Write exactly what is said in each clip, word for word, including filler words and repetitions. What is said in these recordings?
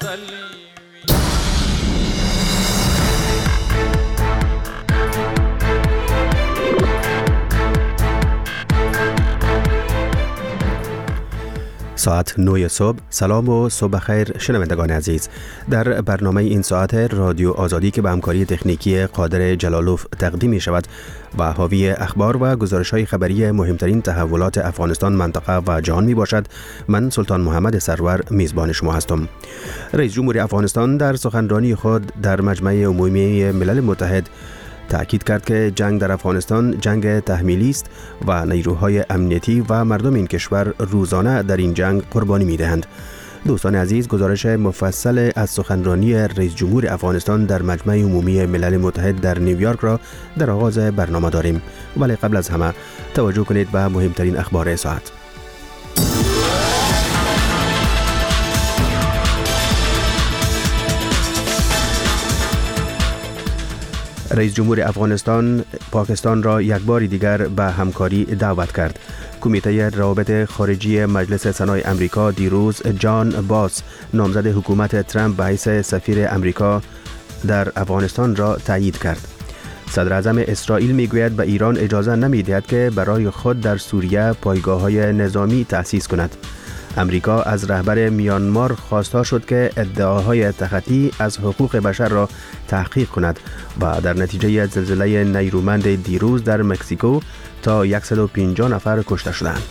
ساعت نه صبح. سلام و صبح خیر شنوندگان عزیز. در برنامه این ساعت رادیو آزادی که به همکاری تکنیکی قادر جلالوف تقدیم می شود و حاوی اخبار و گزارش‌های خبری مهمترین تحولات افغانستان، منطقه و جهان می باشد. من سلطان محمد سرور میزبان شما هستم. رئیس جمهور افغانستان در سخنرانی خود در مجمع عمومی ملل متحد تأکید کرد که جنگ در افغانستان جنگ تحمیلی است و نیروهای امنیتی و مردم این کشور روزانه در این جنگ قربانی می‌دهند. دوستان عزیز، گزارش مفصل از سخنرانی رئیس جمهور افغانستان در مجمع عمومی ملل متحد در نیویورک را در آغاز برنامه داریم، ولی قبل از همه توجه کنید به مهمترین اخبار ساعت. رئیس جمهور افغانستان پاکستان را یک بار دیگر به همکاری دعوت کرد. کمیته روابط خارجی مجلس سنای امریکا دیروز جان باس، نامزد حکومت ترامپ به حیث سفیر امریکا در افغانستان را تایید کرد. صدر اعظم اسرائیل میگوید به ایران اجازه نمیدهد که برای خود در سوریه پایگاه‌های نظامی تأسیس کند. امریکا از رهبر میانمار خواستار شد که ادعاهای تخطی از حقوق بشر را تحقیق کند و در نتیجه زلزله نیرومند دیروز در مکزیکو تا صد و پنجاه نفر کشته شدند.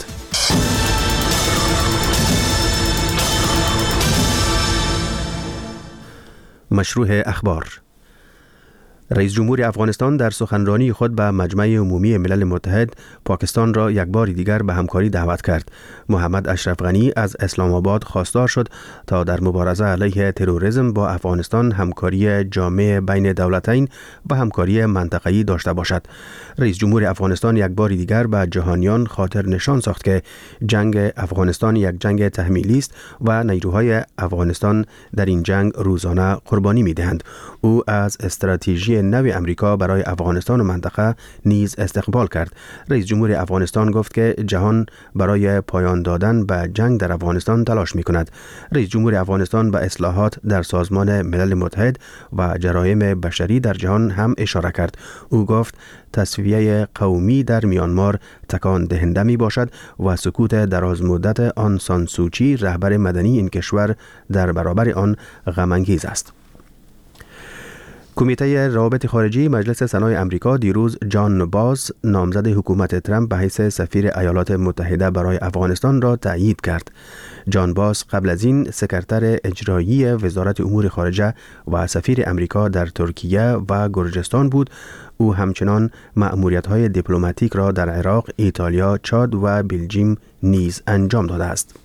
مشروع اخبار. رئیس جمهور افغانستان در سخنرانی خود به مجمع عمومی ملل متحد پاکستان را یک بار دیگر به همکاری دعوت کرد. محمد اشرف غنی از اسلام آباد خواستار شد تا در مبارزه علیه تروریسم با افغانستان همکاری جامع بین دولتین و همکاری منطقه‌ای داشته باشد. رئیس جمهور افغانستان یک بار دیگر به جهانیان خاطر نشان ساخت که جنگ افغانستان یک جنگ تحمیلی است و نیروهای افغانستان در این جنگ روزانه قربانی می‌دهند. او از استراتژی نو امریکا برای افغانستان و منطقه نیز استقبال کرد. رئیس جمهور افغانستان گفت که جهان برای پایان دادن به جنگ در افغانستان تلاش می‌کند. رئیس جمهور افغانستان به اصلاحات در سازمان ملل متحد و جرایم بشری در جهان هم اشاره کرد. او گفت تصفیه قومی در میانمار تکان دهنده می باشد و سکوت دراز مدت آن سان سوچی رهبر مدنی این کشور در برابر آن غم انگیز است. کمیته روابط خارجی مجلس سنای امریکا دیروز جان باس، نامزد حکومت ترامپ به حیث سفیر ایالات متحده برای افغانستان را تایید کرد. جان باس قبل از این سکرتر اجرایی وزارت امور خارجه و سفیر امریکا در ترکیه و گرجستان بود. او همچنان مأموریت‌های دیپلماتیک را در عراق، ایتالیا، چاد و بلژیم نیز انجام داده است.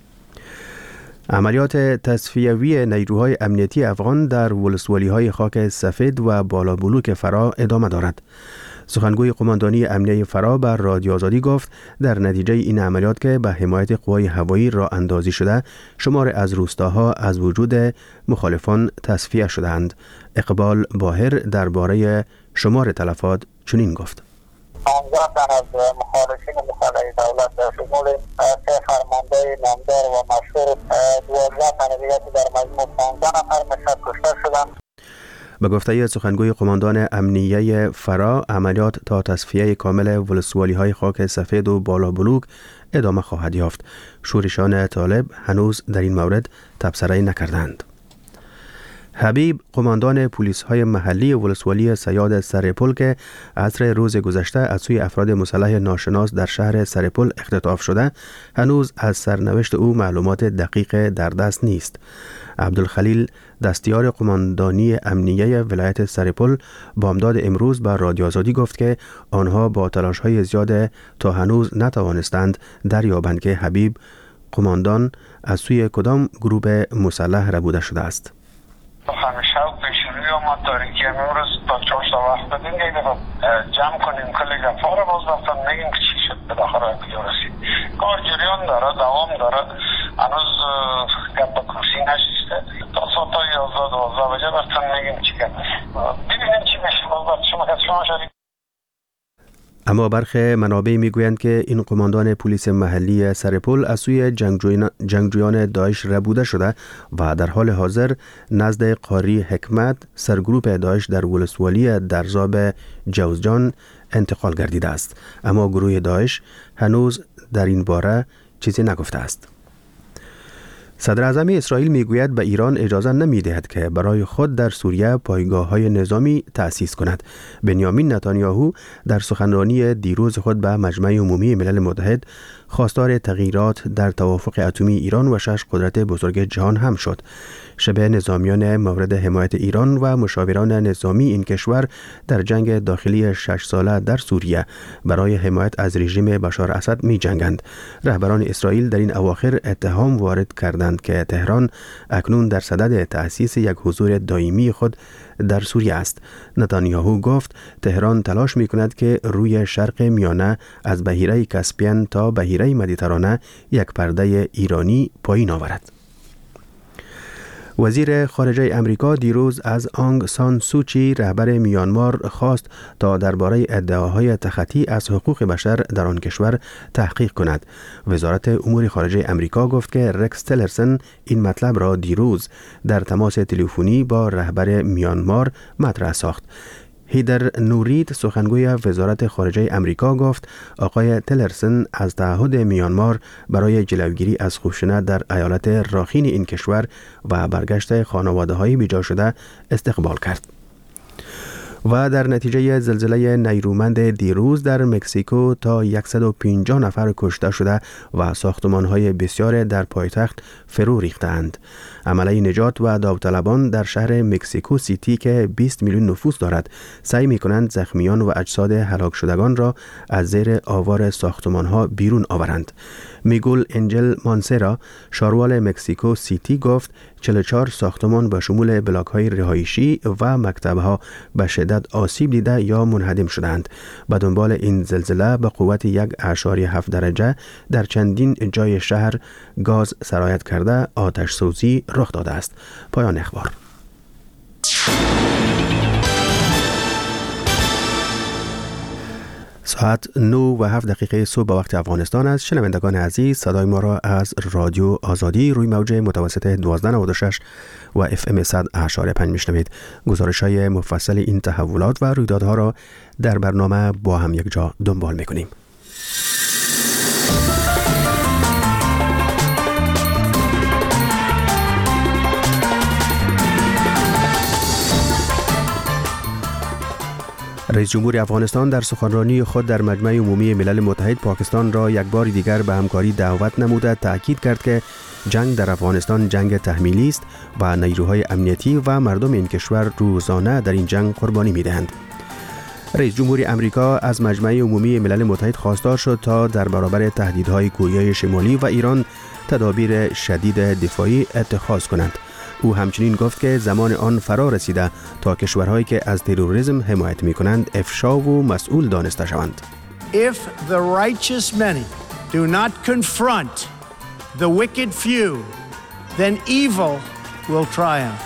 عملیات تصفیوی نیروهای امنیتی افغان در ولسوالی‌های خاک سفید و بالا بلوک فرا ادامه دارد. سخنگوی قماندانی امنیه فرا بر رادیو آزادی گفت در نتیجه این عملیات که به حمایت قوای هوایی راه اندازی شده، شمار از روستاها از وجود مخالفان تصفیه شدند. اقبال باهر درباره شمار تلفات چنین گفت: نامزد از مخالفین مسلح دولت در شمول سه فرمانده نامدار و مشهور دوازده تن دیگر که در مجموع پانزده نفر مشهد کشته شدند. به گفته سخنگوی قماندان امنیه فرا، عملیات تا تصفیه کامل ولسوالی‌های خاک سفید و بالا بلوک ادامه خواهد یافت. شورشان طالب هنوز در این مورد تبصره نکردند. حبیب، قماندان پلیس های محلی ولسوالی سیاد سرپل که عصر روز گذشته از سوی افراد مسلح ناشناس در شهر سرپل اختطاف شده، هنوز از سرنوشت او معلومات دقیق در دست نیست. عبدالخلیل، دستیار قماندانی امنیه ولایت سرپل، بامداد امروز به رادیو آزادی گفت که آنها با تلاش های زیاد تا هنوز نتوانستند دریابند که حبیب قماندان از سوی کدام گروه مسلح ربوده شده است. همیشه و پیشروی آمد داریم که امروز تا چهار وقت بدیم یک دفعه جمع کنیم کلی گفا رو باز رفتن نگیم که چی شد به داخل کجا رسید. کار جریان داره، دوام داره، هنوز گپ به کرسی نشسته. تا ساعت تا یازده دوازده بجه رفتن نگیم چی گپ. ببینیم چی میشه. باز شما که شما شدید. اما برخی منابع میگویند که این قماندان پلیس محلی سرپل از سوی جنگجویان, جنگجویان داعش ربوده شده و در حال حاضر نزد قاری حکمت سرگروپ داعش در ولسوالی درزاب جوزجان انتقال گردیده است. اما گروه داعش هنوز در این باره چیزی نگفته است. صدر اعظم اسرائیل میگوید به ایران اجازه نمیدهد که برای خود در سوریه پایگاه‌های نظامی تأسیس کند. بنیامین نتانیاهو در سخنرانی دیروز خود به مجمع عمومی ملل متحد خواستار تغییرات در توافق اتمی ایران و شش قدرت بزرگ جهان هم شد. شبه نظامیان مورد حمایت ایران و مشاوران نظامی این کشور در جنگ داخلی شش ساله در سوریه برای حمایت از رژیم بشار اسد می جنگند. رهبران اسرائیل در این اواخر اتهام وارد کردند که تهران اکنون در صدد تأسیس یک حضور دائمی خود در سوریه است. نتانیاهو گفت تهران تلاش می کند که روی شرق میانه از بحیره کاسپین تا بحیره مدیترانه یک پرده ایرانی پایین آورد. وزیر خارجه امریکا دیروز از آنگ سان سوچی رهبر میانمار خواست تا درباره ادعاهای تخطی از حقوق بشر در آن کشور تحقیق کند. وزارت امور خارجه امریکا گفت که رکس تلرسن این مطلب را دیروز در تماس تلفنی با رهبر میانمار مطرح ساخت. هیدر نورید سخنگوی وزارت خارجه امریکا گفت آقای تلرسن از تعهد میانمار برای جلوگیری از خشونت در ایالت راخین این کشور و برگشت خانواده‌های بیجا شده استقبال کرد. و در نتیجه زلزله نیرومند دیروز در مکزیکو تا صد و پنجاه نفر کشته شده و ساختمان‌های بسیار در پایتخت فرو ریختند. عمله نجات و داوطلبان در شهر مکزیکو سیتی که بیست میلیون نفوس دارد سعی می‌کنند زخمیان و اجساد هلاک شدگان را از زیر آوار ساختمان‌ها بیرون آورند. میگول انجل مانسرا شاروال مکزیکو سیتی گفت چهل و چهار ساختمان به شمول بلاک‌های رهایشی و مکتب‌ها به شدت آسیب دیده یا منهدم شدند. به دنبال این زلزله به قوت یک اعشاری هفت درجه در چندین جای شهر گاز سرایت کرده آتش سوزی رخ داده است. پایان اخبار. ساعت نه و هفت دقیقه صبح به وقت افغانستان است. شنوندگان عزیز، صدای ما را از رادیو آزادی روی موج متوسط دوازده نود و شش و اف ام صد و هشت و پنج میشنوید. گزارش های مفصل این تحولات و رویدادها را در برنامه با هم یک جا دنبال میکنیم. رئیس جمهور افغانستان در سخنرانی خود در مجمع عمومی ملل متحد پاکستان را یک بار دیگر به همکاری دعوت نموده تأکید کرد که جنگ در افغانستان جنگ تحمیلی است و نیروهای امنیتی و مردم این کشور روزانه در این جنگ قربانی می‌دهند. رئیس جمهور امریکا از مجمع عمومی ملل متحد خواستار شد تا در برابر تهدیدهای کره شمالی و ایران تدابیر شدید دفاعی اتخاذ کند. او همچنین گفت که زمان آن فرا رسیده تا کشورهایی که از تروریسم حمایت می‌کنند افشا و مسئول دانسته شوند. If the righteous many do not confront the wicked few, then evil will triumph.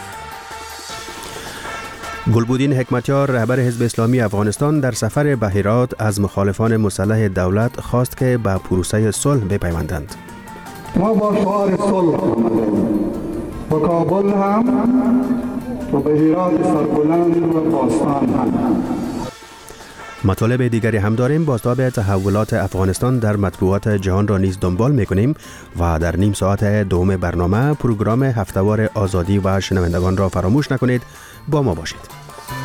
گلبودین حکمتیار رهبر حزب اسلامی افغانستان در سفر به هرات از مخالفان مسلح دولت خواست که به پروسه صلح بپیوندند. ما با شعار صلح با کابل هم و به هرات سربلند و باستان هم. مطالب دیگری هم داریم. بازتاب تحولات افغانستان در مطبوعات جهان را نیز دنبال می‌کنیم و در نیم ساعت دوم برنامه پروگرام هفته‌وار آزادی و شنوندگان را فراموش نکنید. با ما باشید.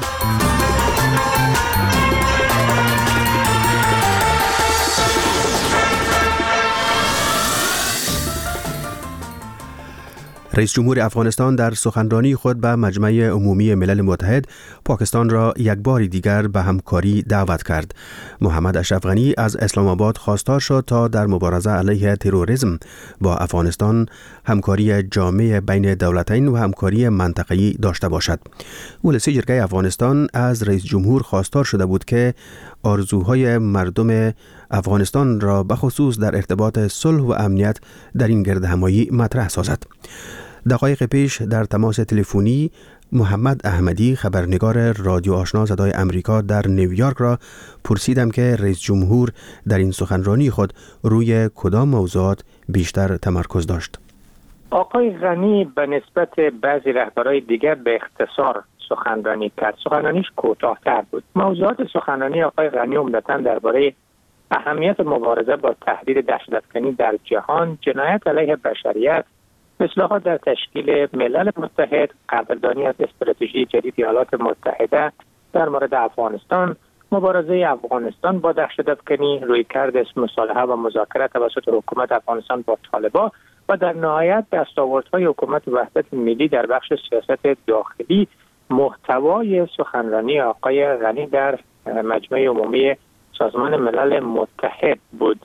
رئیس جمهور افغانستان در سخنرانی خود به مجمع عمومی ملل متحد پاکستان را یک بار دیگر به همکاری دعوت کرد. محمد اشرف غنی از اسلام آباد خواستار شد تا در مبارزه علیه تروریسم با افغانستان همکاری جامع بین دولتین و همکاری منطقه‌ای داشته باشد. ولسی جرگه افغانستان از رئیس جمهور خواستار شده بود که آرزوهای مردم افغانستان را به خصوص در ارتباط صلح و امنیت در این گردهمایی مطرح سازد. دقایق پیش در تماس تلفنی محمد احمدی خبرنگار رادیو آشنا صدای امریکا در نیویورک را پرسیدم که رئیس جمهور در این سخنرانی خود روی کدام موضوعات بیشتر تمرکز داشت. آقای غنی به نسبت بعضی رهبرای دیگر به اختصار سخنرانی کرد. سخنرانیش کوتاه‌تر بود. موضوعات سخنرانی آقای غنی عمدتاً درباره اهمیت مبارزه با تهدید دهشت‌افکنی در جهان، جنایت علیه بشریت، اصلاحات در تشکیل ملل متحد، قدردانی از استراتژی جدید ایالات متحده در مورد افغانستان، مبارزه افغانستان با دهشت‌افکنی، رویکرد مصالحه و مذاکره توسط حکومت افغانستان با طالبان و در نهایت دستاوردهای حکومت وحدت ملی در بخش سیاست داخلی. محتوای سخنرانی آقای غنی در مجمع عمومی سازمان ملل متحد بود.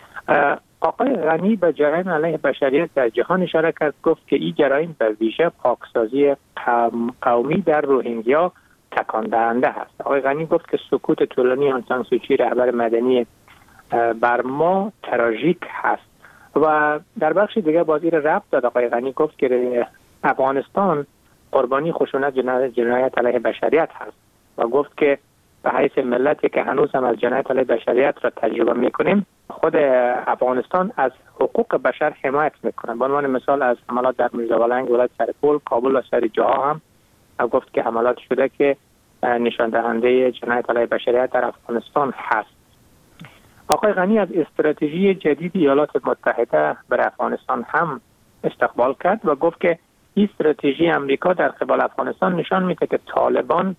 آقای غنی به جرایم علیه بشریت در جهان اشاره کرد، گفت که این جرایم به ویژه پاکسازی قومی در روهینگیا تکان دهنده است. آقای غنی گفت که سکوت طولانی آن سان سوچی رهبر مدنی برما تراژیک هست و در بخش دیگه بازی را ربط داد. آقای غنی گفت که افغانستان قربانی خشونت جنایت علیه بشریت هست و گفت که به حیث ملتی که هنوز هم از جنایت علیه بشریت را تجربه میکنیم، خود افغانستان از حقوق بشر حمایت میکنه. به عنوان مثال از حملات در میرزاولنگ، ولایت سرپل، کابل و سری جاها هم گفت که حملات شده که نشان دهنده جنایت علیه بشریت در افغانستان هست. آقای غنی از استراتژی جدید ایالات متحده بر افغانستان هم استقبال کرد و گفت که این استراتژی امریکا در قبال افغانستان نشان میده که طالبان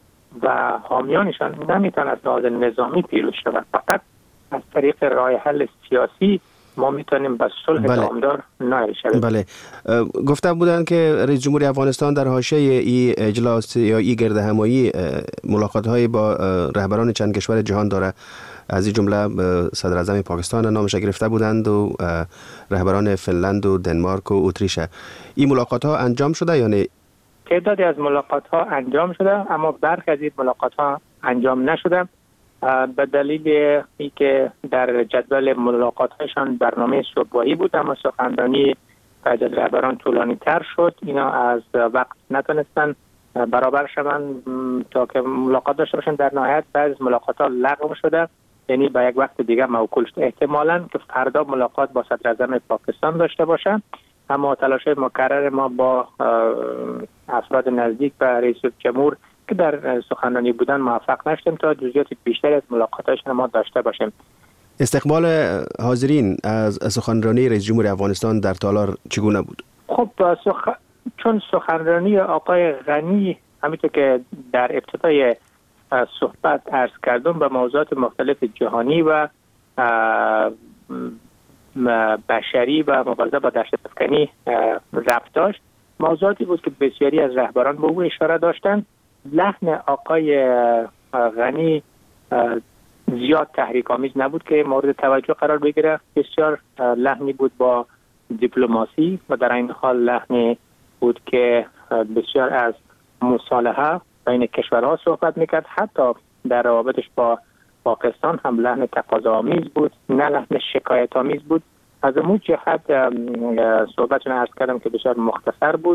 و حامیانشان نمیتونن از لحاظ نظامی پیروز شوند، فقط از طریق راه حل سیاسی ما میتونیم به صلح دوامدار نائل شویم. بله، گفته بودند که رئیس جمهور افغانستان در حاشیه این اجلاس یا این گرد همایی ملاقات‌های با رهبران چند کشور جهان داره، از این جمله صدر اعظم پاکستان نامش گرفته بودند و رهبران فنلند و دنمارک و اتریش. این ملاقات‌ها انجام شده یا نه؟ تعدادی از ملاقات‌ها انجام شده، اما برخی از این ملاقات‌ها انجام نشده به دلیل اینکه در جدول ملاقات‌هایشان برنامه صبحگاهی بود، اما سخنرانی بعضی از رهبران طولانی تر شد. اینا از وقت نتونستن برابر شوند تا که ملاقات داشته باشن. در نهایت بعضی از ملاقات‌ها لغو شده، یعنی به یک وقت دیگه موکول شده. احتمالاً که فردا ملاقات با صدر اعظم پاکستان داشته باشن، اما تلاش مکرر ما با افراد نزدیک به رئیس جمهور که در سخنرانی بودن موفق نشدیم تا جزئیات بیشتری از ملاقات‌هاشون ما داشته باشیم. استقبال حاضرین از سخنرانی رئیس جمهور افغانستان در تالار چگونه بود؟ خب سخ... چون سخنرانی آقای غنی همینطور که در ابتدای صحبت عرض کردم به موضوعات مختلف جهانی و بشری و مبارزه با دهشت‌افکنی ربط داشت. موضوعاتی بود که بسیاری از رهبران به او اشاره داشتند. لحن آقای غنی زیاد تحریک آمیز نبود که مورد توجه قرار بگیره. بسیار لحنی بود با دیپلماسی و در این حال لحنی بود که بسیار از مصالحه بین کشورها صحبت میکرد. حتی در روابطش با پاکستان هم لحن تقاضاآمیز بود، نه لحن شکایت آمیز بود. از اون جهت صحبتشون عرض کردم که بسیار مختصر بود.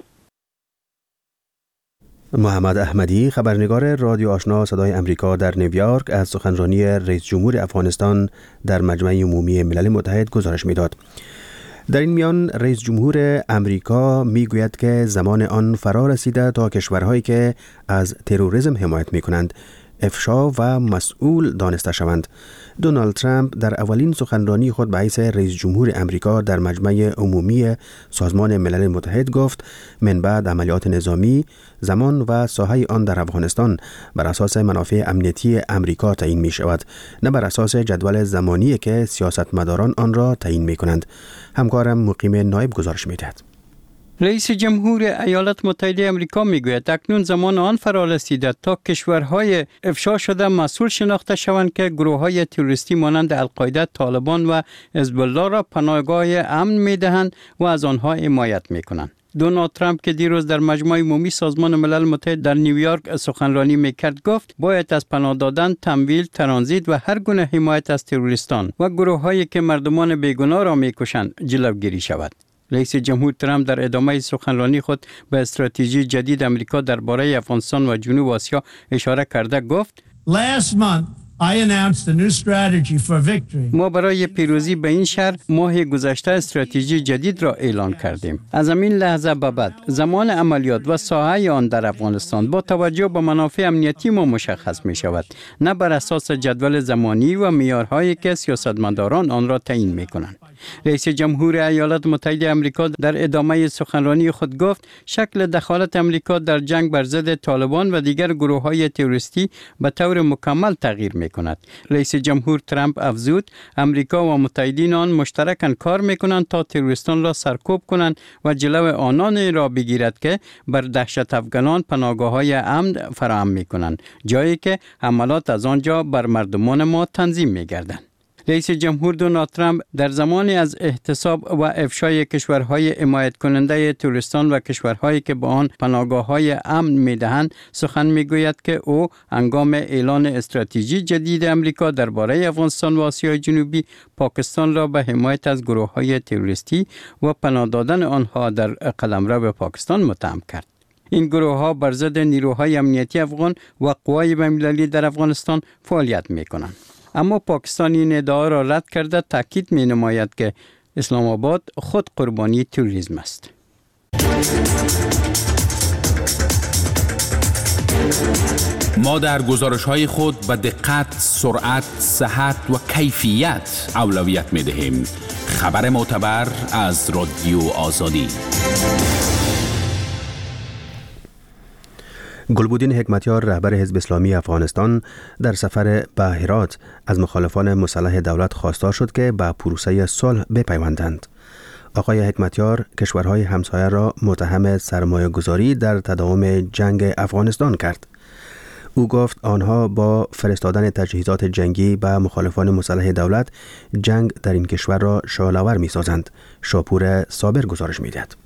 محمد احمدی خبرنگار رادیو آشنا صدای امریکا در نیویورک از سخنرانی رئیس جمهور افغانستان در مجمع عمومی ملل متحد گزارش میداد. در این میان رئیس جمهور امریکا میگوید که زمان آن فرا رسیده تا کشورهایی که از تروریسم حمایت میکنند افشا و مسئول دانسته شوند. دونالد ترامپ در اولین سخنرانی خود به حیث رئیس جمهور امریکا در مجمع عمومی سازمان ملل متحد گفت من بعد عملیات نظامی زمان و ساحه آن در افغانستان بر اساس منافع امنیتی امریکا تعیین می شود، نه بر اساس جدول زمانی که سیاستمداران آن را تعیین می کنند. همکارم مقیم نایب گزارش می دهد. رئیس جمهور ایالات متحده آمریکا میگوید اکنون زمان آن فرا رسیده تا کشورهای افشا شده مسئول شناخته شوند که گروه‌های تروریستی مانند القاعده، طالبان و حزب الله را پناهگاه امن میدهند و از آنها حمایت میکنند. دونالد ترامپ که دیروز در مجمع عمومی سازمان ملل متحد در نیویورک سخنرانی میکرد گفت باید از پناه دادن، تمویل، ترانزیت و هر گونه حمایت از تروریستان و گروه‌هایی که مردمان بیگناه را میکشند جلوگیری شود. رئیس جمهور ترامپ در ادامه سخنرانی خود به استراتژی جدید امریکا درباره افغانستان و جنوب آسیا اشاره کرده گفت: Last month, I announced a new strategy for victory. ما برای پیروزی به این شهر ماه گذشته استراتژی جدید را اعلان کردیم. از همین لحظه به بعد زمان عملیات و ساحه آن در افغانستان با توجه به منافع امنیتی ما مشخص می شود، نه بر اساس جدول زمانی و معیارهایی که سیاستمداران آن را تعیین می کنند. رئیس جمهور ایالات متحده آمریکا در ادامه سخنرانی خود گفت شکل دخالت آمریکا در جنگ بر ضد طالبان و دیگر گروه‌های تروریستی به طور مکمل تغییر می‌کند. رئیس جمهور ترامپ افزود آمریکا و متحدین آن مشترکاً کار می‌کنند تا تروریستان را سرکوب کنند و جلو آنان را بگیرد که بر دهشت افغانان پناهگاه‌های امن فراهم می‌کنند، جایی که حملات از آنجا بر مردمان ما تنظیم می‌گردند. رئیس جمهور دونالد ترامپ در زمانی از احتساب و افشای کشورهای حمایت کننده تروریستان و کشورهایی که به آن پناهگاه‌های امن می‌دهند سخن می‌گوید که او هنگام اعلان استراتژی جدید امریکا درباره افغانستان و آسیای جنوبی پاکستان را به حمایت از گروه‌های تروریستی و پناه دادن آنها در قلمرو به پاکستان متهم کرد. این گروه‌ها بر ضد نیروهای امنیتی افغان و قوای بین‌المللی در افغانستان فعالیت می‌کنند. اما پاکستان این ادعا را رد کرده تاکید می نماید که اسلام آباد خود قربانی تروریسم است. ما در گزارش‌های خود به دقت، سرعت، صحت و کیفیت اولویت می دهیم. خبر معتبر از رادیو آزادی. گلبودین حکمتیار رهبر حزب اسلامی افغانستان در سفر به هرات از مخالفان مسلح دولت خواستار شد که به پروسه صلح بپیوندند. آقای حکمتیار کشورهای همسایه را متهم سرمایه گذاری در تداوم جنگ افغانستان کرد. او گفت آنها با فرستادن تجهیزات جنگی به مخالفان مسلح دولت جنگ در این کشور را شعله‌آور می‌سازند. شاپور صابر گزارش می‌دهد.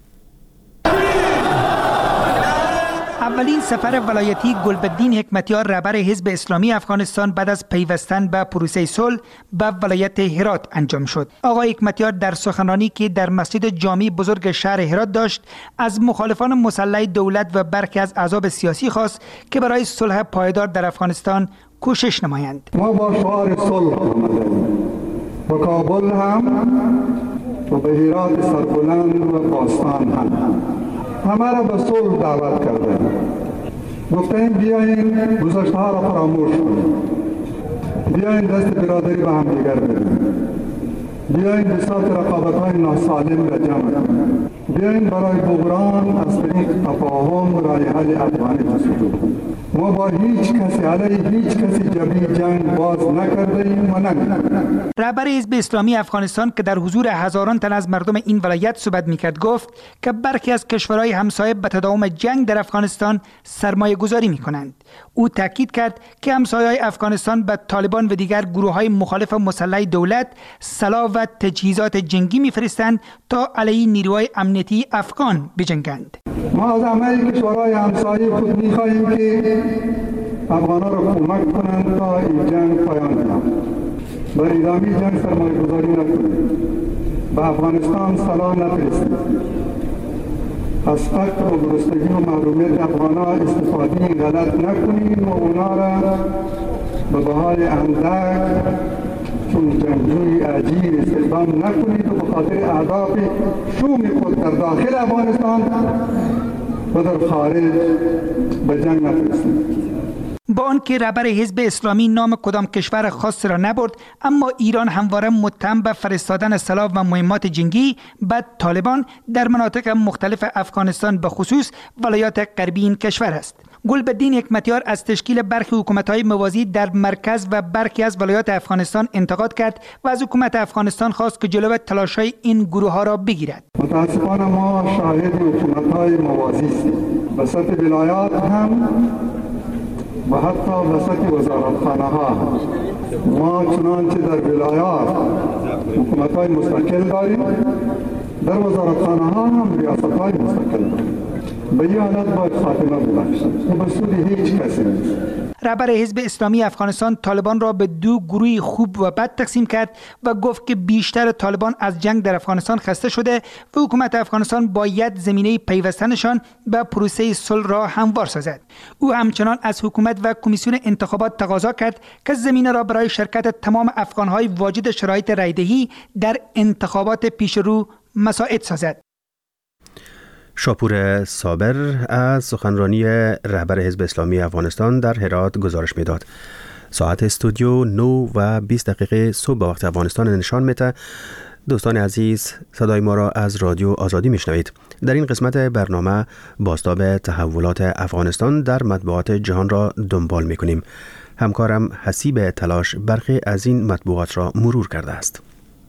اولین سفر ولایتی گلبدین حکمتیار رهبر حزب اسلامی افغانستان بعد از پیوستن به پروسه صلح به ولایت هرات انجام شد. آقای حکمتیار در سخنرانی که در مسجد جامع بزرگ شهر هرات داشت از مخالفان مسلح دولت و برخی از احزاب سیاسی خواست که برای صلح پایدار در افغانستان کوشش نمایند. ما با شعار صلح آمدیم و کابل هم و به هرات سربلند و باستان هم همه را به صلح دعوت کرده. گفتیم بیاین گذشته ها را فراموش کنیم، بیاین دست برادری به هم دیگر بدیم، بیاین بساط رقابت های ناسالم را جمع کنیم، بیاین برای بحران از طریق تفاهم رای حل افغانی جستجو. ما با هیچ کسی علیه هیچ کسی جبهه جنگ باز نکردیم و نمی‌کنیم. رهبر حزب اسلامی افغانستان که در حضور هزاران تن از مردم این ولایت صحبت می‌کرد گفت که برخی از کشورهای همسایه به تداوم جنگ در افغانستان سرمایه گذاری می‌کنند. او تاکید کرد که همسایه‌های افغانستان به طالبان و دیگر گروه‌های مخالف مسلح دولت سلاح و تجهیزات جنگی می‌فرستند تا علیه نیروهای امنیتی افغان بجنگند. ما از همه کشورهای همسایه خود می‌خواهیم که افغانان را کمک کنند تا این جنگ پایان یابد. بر ادامه جنگ سرمایه گذاری نکنید. به افغانستان سلاح نفرستید. از فقر و گرسنگی و محرومیت افغانان استفاده غلط نکنید و اونا را به بهای اندک چون جنگجوی اجیر استخدام نکنید و به خاطر اهداف شوم خود در داخل افغانستان و در خارج به جنگ نفرستید. با آنکه رهبر حزب اسلامی نام کدام کشور خاص را نبرد، اما ایران همواره متهم به فرستادن سلاح و مهمات جنگی به طالبان در مناطق مختلف افغانستان به خصوص ولایات غربی این کشور است. گلبدین حکمتیار از تشکیل برخی حکومت‌های موازی در مرکز و برخی از ولایات افغانستان انتقاد کرد و از حکومت افغانستان خواست که جلو تلاش‌های این گروه‌ها را بگیرد. متاسفانه ما شاهد حکومت‌های موازی هستیم. وسط ولایات هم و حتی وسط وزارتخانه‌ها ما چنانچه در ولایات حکومت‌های مستقل داریم، در وزارتخانه‌ها هم ریاست‌های مستقل داریم. به این حالت باید خاتمه ببخشد. این به سود هیچ کسی نیست. رهبر حزب اسلامی افغانستان طالبان را به دو گروه خوب و بد تقسیم کرد و گفت که بیشتر طالبان از جنگ در افغانستان خسته شده و حکومت افغانستان باید زمینه پیوستنشان به پروسه صلح را هموار سازد. او همچنان از حکومت و کمیسیون انتخابات تقاضا کرد که زمینه را برای شرکت تمام افغانهای واجد شرایط رایدهی در انتخابات پیشرو مساعد سازد. شاپور صابر از سخنرانی رهبر حزب اسلامی افغانستان در هرات گزارش میداد. ساعت استودیو نه و بیست دقیقه صبح به وقت افغانستان نشان میده. دوستان عزیز، صدای ما را از رادیو آزادی میشنوید. در این قسمت برنامه بازتاب تحولات افغانستان در مطبوعات جهان را دنبال میکنیم. همکارم حسیب تلاش برخی از این مطبوعات را مرور کرده است.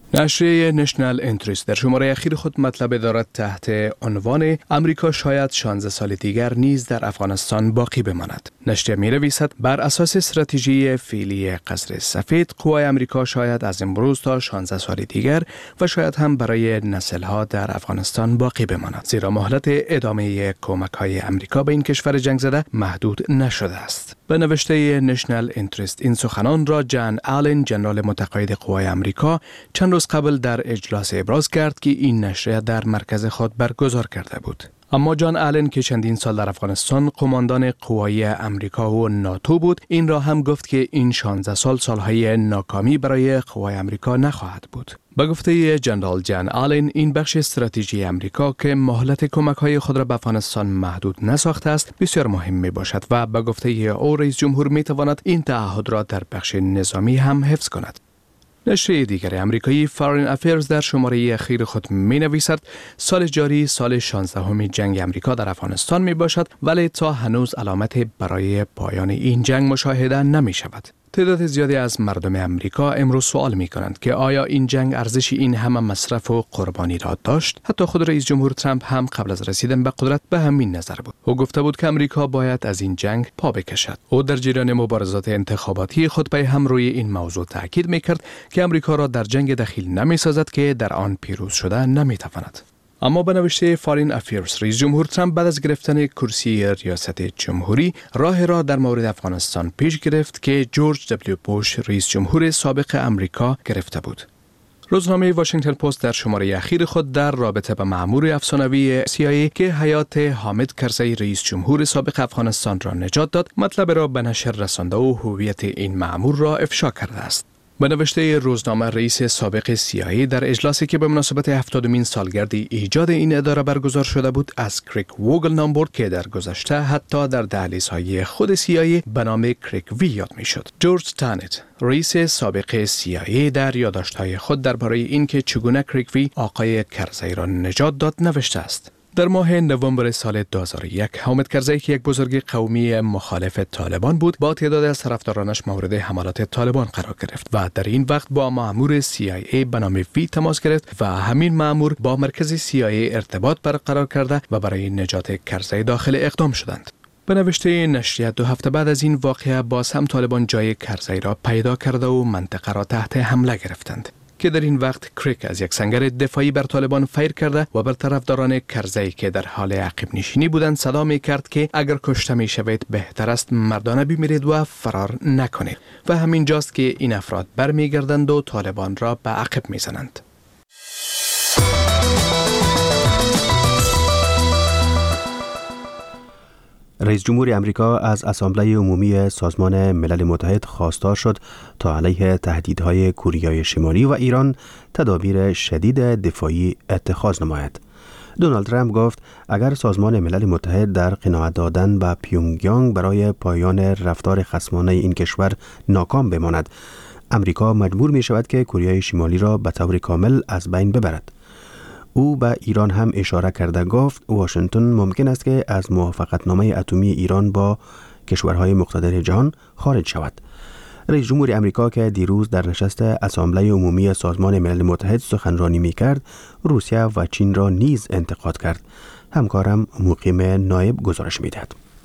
نشریه نشنال انترست در شماره اخیر خود مطلب دارد تحت عنوان امریکا شاید شانزده سال دیگر نیز در افغانستان باقی بماند. نشریه می نویسد بر اساس استراتژی فعلی قصر سفید قوای امریکا شاید از امروز تا شانزده سال دیگر و شاید هم برای نسل‌ها در افغانستان باقی بماند، زیرا مهلت ادامه کمک‌های امریکا به این کشور جنگ زده محدود نشده است. به نوشته نشنال انترست این سخنان را جان آلن، ژنرال متقاعد قوای امریکا، چند روز قبل در اجلاس ابراز کرد که این نشریه در مرکز خود برگزار کرده بود. اما جان آلن که چندین سال در افغانستان قماندان قوای امریکا و ناتو بود، این را هم گفت که این شانزده سال سالهای ناکامی برای قوای امریکا نخواهد بود. به گفته جنرال جان آلن، این بخش استراتژی امریکا که مهلت کمک‌های خود را به افغانستان محدود نساخته است بسیار مهم می باشد و به گفته او رئیس جمهور می تواند این تعهد را در بخش نظامی هم حفظ کند. نشریه دیگر امریکایی فارین افیرز در شماره اخیر خود می نویسد سال جاری سال شانزدهم جنگ امریکا در افغانستان می باشد، ولی تا هنوز علامت برای پایان این جنگ مشاهده نمی شود. تعداد زیادی از مردم امریکا امروز سوال می کنند که آیا این جنگ ارزش این همه مصرف و قربانی را داشت؟ حتی خود رئیس جمهور ترامپ هم قبل از رسیدن به قدرت به همین نظر بود. او گفته بود که امریکا باید از این جنگ پا بکشد. او در جریان مبارزات انتخاباتی خود به هم روی این موضوع تاکید می کرد که امریکا را در جنگ دخیل نمی سازد که در آن پیروز شده نمی تواند. اما به نوشته فارین افیرز، رئیس جمهور ترامپ بعد از گرفتن کرسی ریاست جمهوری راه را در مورد افغانستان پیش گرفت که جورج دبلیو بوش رئیس جمهور سابق امریکا گرفته بود. روزنامه واشنگتن پست در شماره اخیر خود در رابطه با مأمور افسانوی سی آی ای که حیات حامد کرزی رئیس جمهور سابق افغانستان را نجات داد، مطلب را به نشر رسانده و هویت این مأمور را افشا کرده است. به نوشته روزنامه، رئیس سابق سی آی ای در اجلاسی که به مناسبت هفتادمین سالگرد ایجاد این اداره برگزار شده بود از کریک ووگل نام برد که در گذشته حتی در دهلیزهای خود سی آی ای به نام کریک وی یاد میشد. جورج تانت، رئیس سابق سی آی ای در یادداشت‌های خود درباره اینکه چگونه کریک وی آقای کرزی را نجات داد نوشته است: در ماه نوامبر سال دو هزار و یک حامد کرزی که یک بزرگ قومی مخالف طالبان بود با تعدادی از طرفدارانش مورد حملات طالبان قرار گرفت و در این وقت با مأمور سی آی ای به نام وی تماس گرفت و همین مأمور با مرکز سی آی ای ارتباط برقرار کرده و برای نجات کرزی داخل اقدام شدند. به نوشته نشریه دو هفته بعد از این واقعه باز هم طالبان جای کرزی را پیدا کرده و منطقه را تحت حمله گرفتند که در این وقت کریک از یک سنگر دفاعی بر طالبان فیر کرده و بر طرفداران کرزی که در حال عقب نشینی بودند صدا می کرد که اگر کشته می شوید بهتر است مردانه بمیرید و فرار نکنید و همین جاست که این افراد برمیگردند و طالبان را به عقب می زنند. رئیس جمهور امریکا از اسامبله عمومی سازمان ملل متحد خواستار شد تا علیه تهدیدهای کره شمالی و ایران تدابیر شدید دفاعی اتخاذ نماید. دونالد ترامپ گفت اگر سازمان ملل متحد در قناعت دادن به پیونگیانگ برای پایان رفتار خصمانه این کشور ناکام بماند، امریکا مجبور می شود که کره شمالی را به طور کامل از بین ببرد. او به ایران هم اشاره کرده گفت واشنگتن ممکن است که از موافقتنامه اتمی ایران با کشورهای مقتدر جهان خارج شود. رئیس جمهور امریکا که دیروز در نشست اسامبله عمومی سازمان ملل متحد سخنرانی می‌کرد، روسیه و چین را نیز انتقاد کرد. همکارم مقیم نایب گزارش می‌دهد.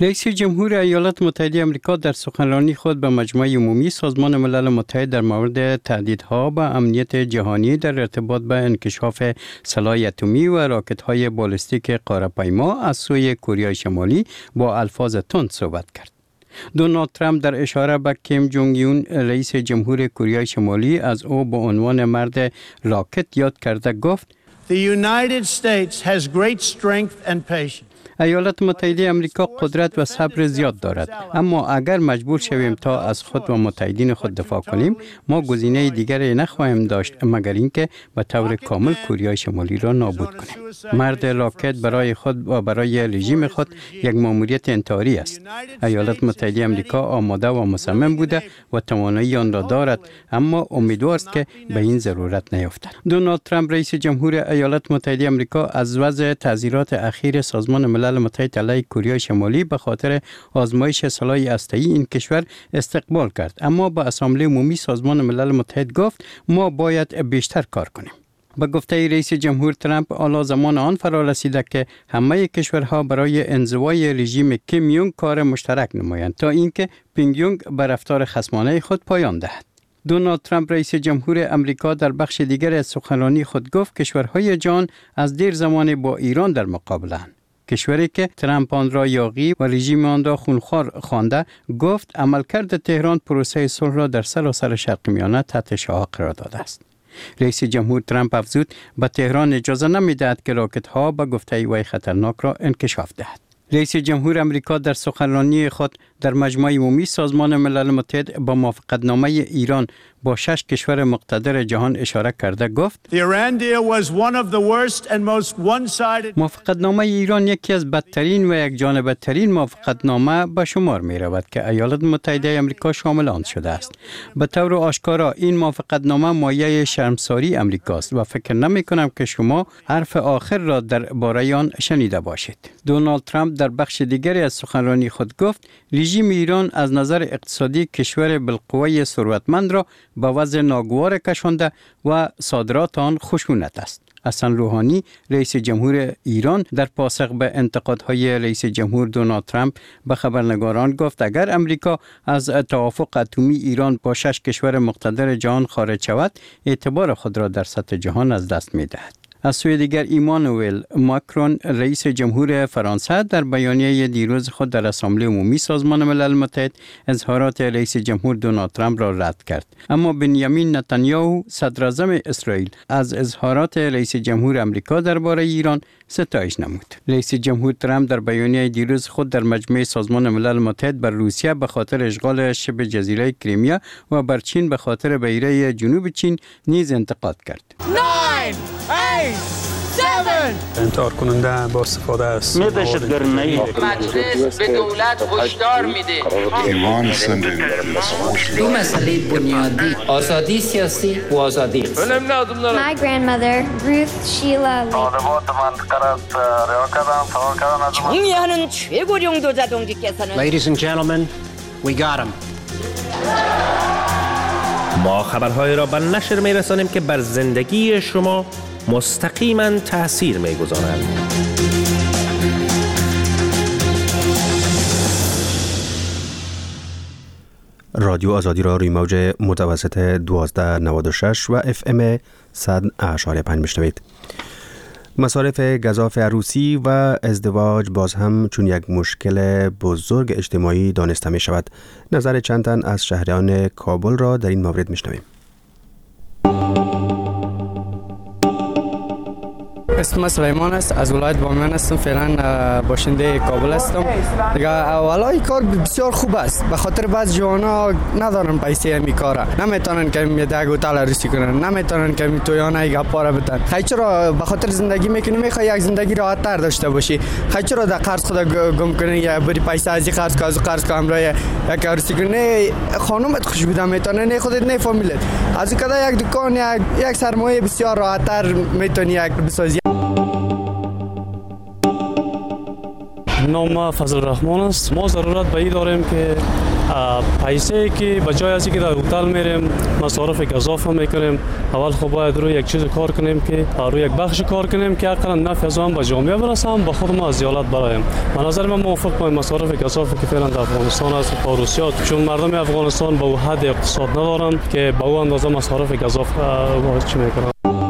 رئیس جمهور ایالات متحده آمریکا در سخنرانی خود به مجمع عمومی سازمان ملل متحد در مورد تهدیدها به امنیت جهانی در ارتباط به انکشاف سلاح اتمی و راکت‌های بالستیک قاره‌پیما از سوی کره شمالی با الفاظ تند صحبت کرد. دونالد ترامپ در اشاره به کیم جونگ یون رئیس جمهور کره شمالی از او به عنوان مرد راکت یاد کرده گفت: The United States has great strength and patience. ایالات متحده آمریکا قدرت و صبر زیاد دارد، اما اگر مجبور شویم تا از خود و متحدین خود دفاع کنیم، ما گزینه دیگری نخواهیم داشت مگر اینکه به طور کامل کره شمالی را نابود کنیم. مرد راکت برای خود و برای رژیم خود یک مأموریت انتحاری است. ایالات متحده آمریکا آماده و مصمم بوده و توانایی آن را دارد، اما امیدوار است که به این ضرورت نیفتد. دونالد ترامپ رئیس جمهور ایالات متحده آمریکا از وضع تعزیرات اخیر سازمان ملل متحد علیه کره شمالی به خاطر آزمایش سلاح هسته‌ای این کشور استقبال کرد، اما به اسامبله عمومی سازمان ملل متحد گفت ما باید بیشتر کار کنیم. به گفته رئیس جمهور ترامپ، حالا زمان آن فرا رسیده که همه کشورها برای انزوای رژیم کیم یونگ کار مشترک نمایند تا اینکه پینگ به رفتار خصمانه خود پایان دهد. دونالد ترامپ رئیس جمهور امریکا در بخش دیگر از سخنرانی خود گفت کشورهای جهان از دیر زمان با ایران در مقابلند. کشوری که ترامپ آن را یاغی و رژیم آن را خونخوار خوانده، گفت عملکرد تهران پروسه صلح را در سراسر شرق میانه تحت شعاع قرار داده است. رئیس جمهور ترامپ افزود به تهران اجازه نمی‌دهد که راکت‌ها به گفته وی خطرناک را انکشاف دهد. رئیس جمهور امریکا در سخنرانی خود در مجمع عمومی سازمان ملل متحد با موافقتنامه ایران با شش کشور مقتدر جهان اشاره کرده گفت موافقتنامه ایران یکی از بدترین و یک جانبه ترین موافقتنامه به شمار می رود که ایالات متحده آمریکا شامل آن شده است. به طور آشکارا این موافقتنامه مایه شرمساری امریکاست و فکر نمی کنم که شما حرف آخر را درباره آن شنیده باشید. دونالد ترامپ در بخش دیگری از سخنرانی خود گفت رژیم ایران از نظر اقتصادی کشور بالقوه ثروتمند را به وضع ناگوار کشانده و صادرات آن خشونت است. حسن روحانی رئیس جمهور ایران در پاسخ به انتقادهای رئیس جمهور دونالد ترامپ به خبرنگاران گفت اگر امریکا از توافق اتمی ایران با شش کشور مقتدر جهان خارج شود، اعتبار خود را در سطح جهان از دست می‌دهد. از سوی دیگر ایمانوئل ماکرون رئیس جمهور فرانسه در بیانیه دیروز خود در اسامبله عمومی سازمان ملل متحد اظهارات رئیس جمهور دونالد ترامپ را رد کرد، اما بنیامین نتانیاهو صدر اعظم اسرائیل از اظهارات رئیس جمهور آمریکا درباره ایران ستایش نمود. رئیس جمهور ترامپ در بیانیه دیروز خود در مجمع سازمان ملل متحد بر روسیه به خاطر اشغال شبه جزیره کریمیا و بر چین به خاطر بیره جنوب چین نیز انتقاد کرد. انتحار کننده با استفاده از مجلس به دولت هشدار میده دو مسئله بنیادی آزادی سیاسی و آزادی. My grandmother Ruth Sheila 정의하는 최고령도 자동직께서는 Ladies and gentlemen, we got him. ما خبرهای را به نشر می‌رسانیم که بر زندگی شما مستقیما تأثیر می‌گذارند. رادیو آزادی را روی موج متوسط دوازده نود و شش و اف ام صد اشاری پنج میشنوید. مصارف گزاف عروسی و ازدواج باز هم چون یک مشکل بزرگ اجتماعی دانسته می شود. نظر چند تن از شهریان کابل را در این مورد می شنویم. اسم سلیمان است، از ولایت بامیان هستم، فعلا باشنده کابل هستم. دیگه اولا این کار بسیار خوب است، به خاطر بعض جوانا ندارن پیسه می کاره، نمیتونن که می دیگه هتل عروسی کنن، نمیتونن که می تویانه گپا را بدن. خیلی چرا به خاطر زندگی میکنی، میخوای یک زندگی راحت تر داشته باشی، خیلی چرا در قرض خود گم کنی یا بری پیسه از این قرض که از قرض که امروز یک عروسی کنی، خانومت خوش بده میتونه، نه خودت نه فامیلت، از کدا یک دکان یک یک سرمایه بسیار راحت تر میتونی یک بسازی. نام ما فضل الرحمن است. ما ضرورت به این داریم که پیسه که به جای از اینکه در هتل میریم مصارف گزاف هم میکنیم، اول خب باید روی یک چیز کار کنیم که روی یک بخش کار کنیم که حقا نفع از آن به جامعه برسم، به خود ما از زیالت برایم. به نظر من موافق با مصارف گزاف که فعلا در افغانستان است با روسیه، چون مردم افغانستان به حد اقتصاد ندارن که به اون اندازه مصارف گزاف چی میکنن.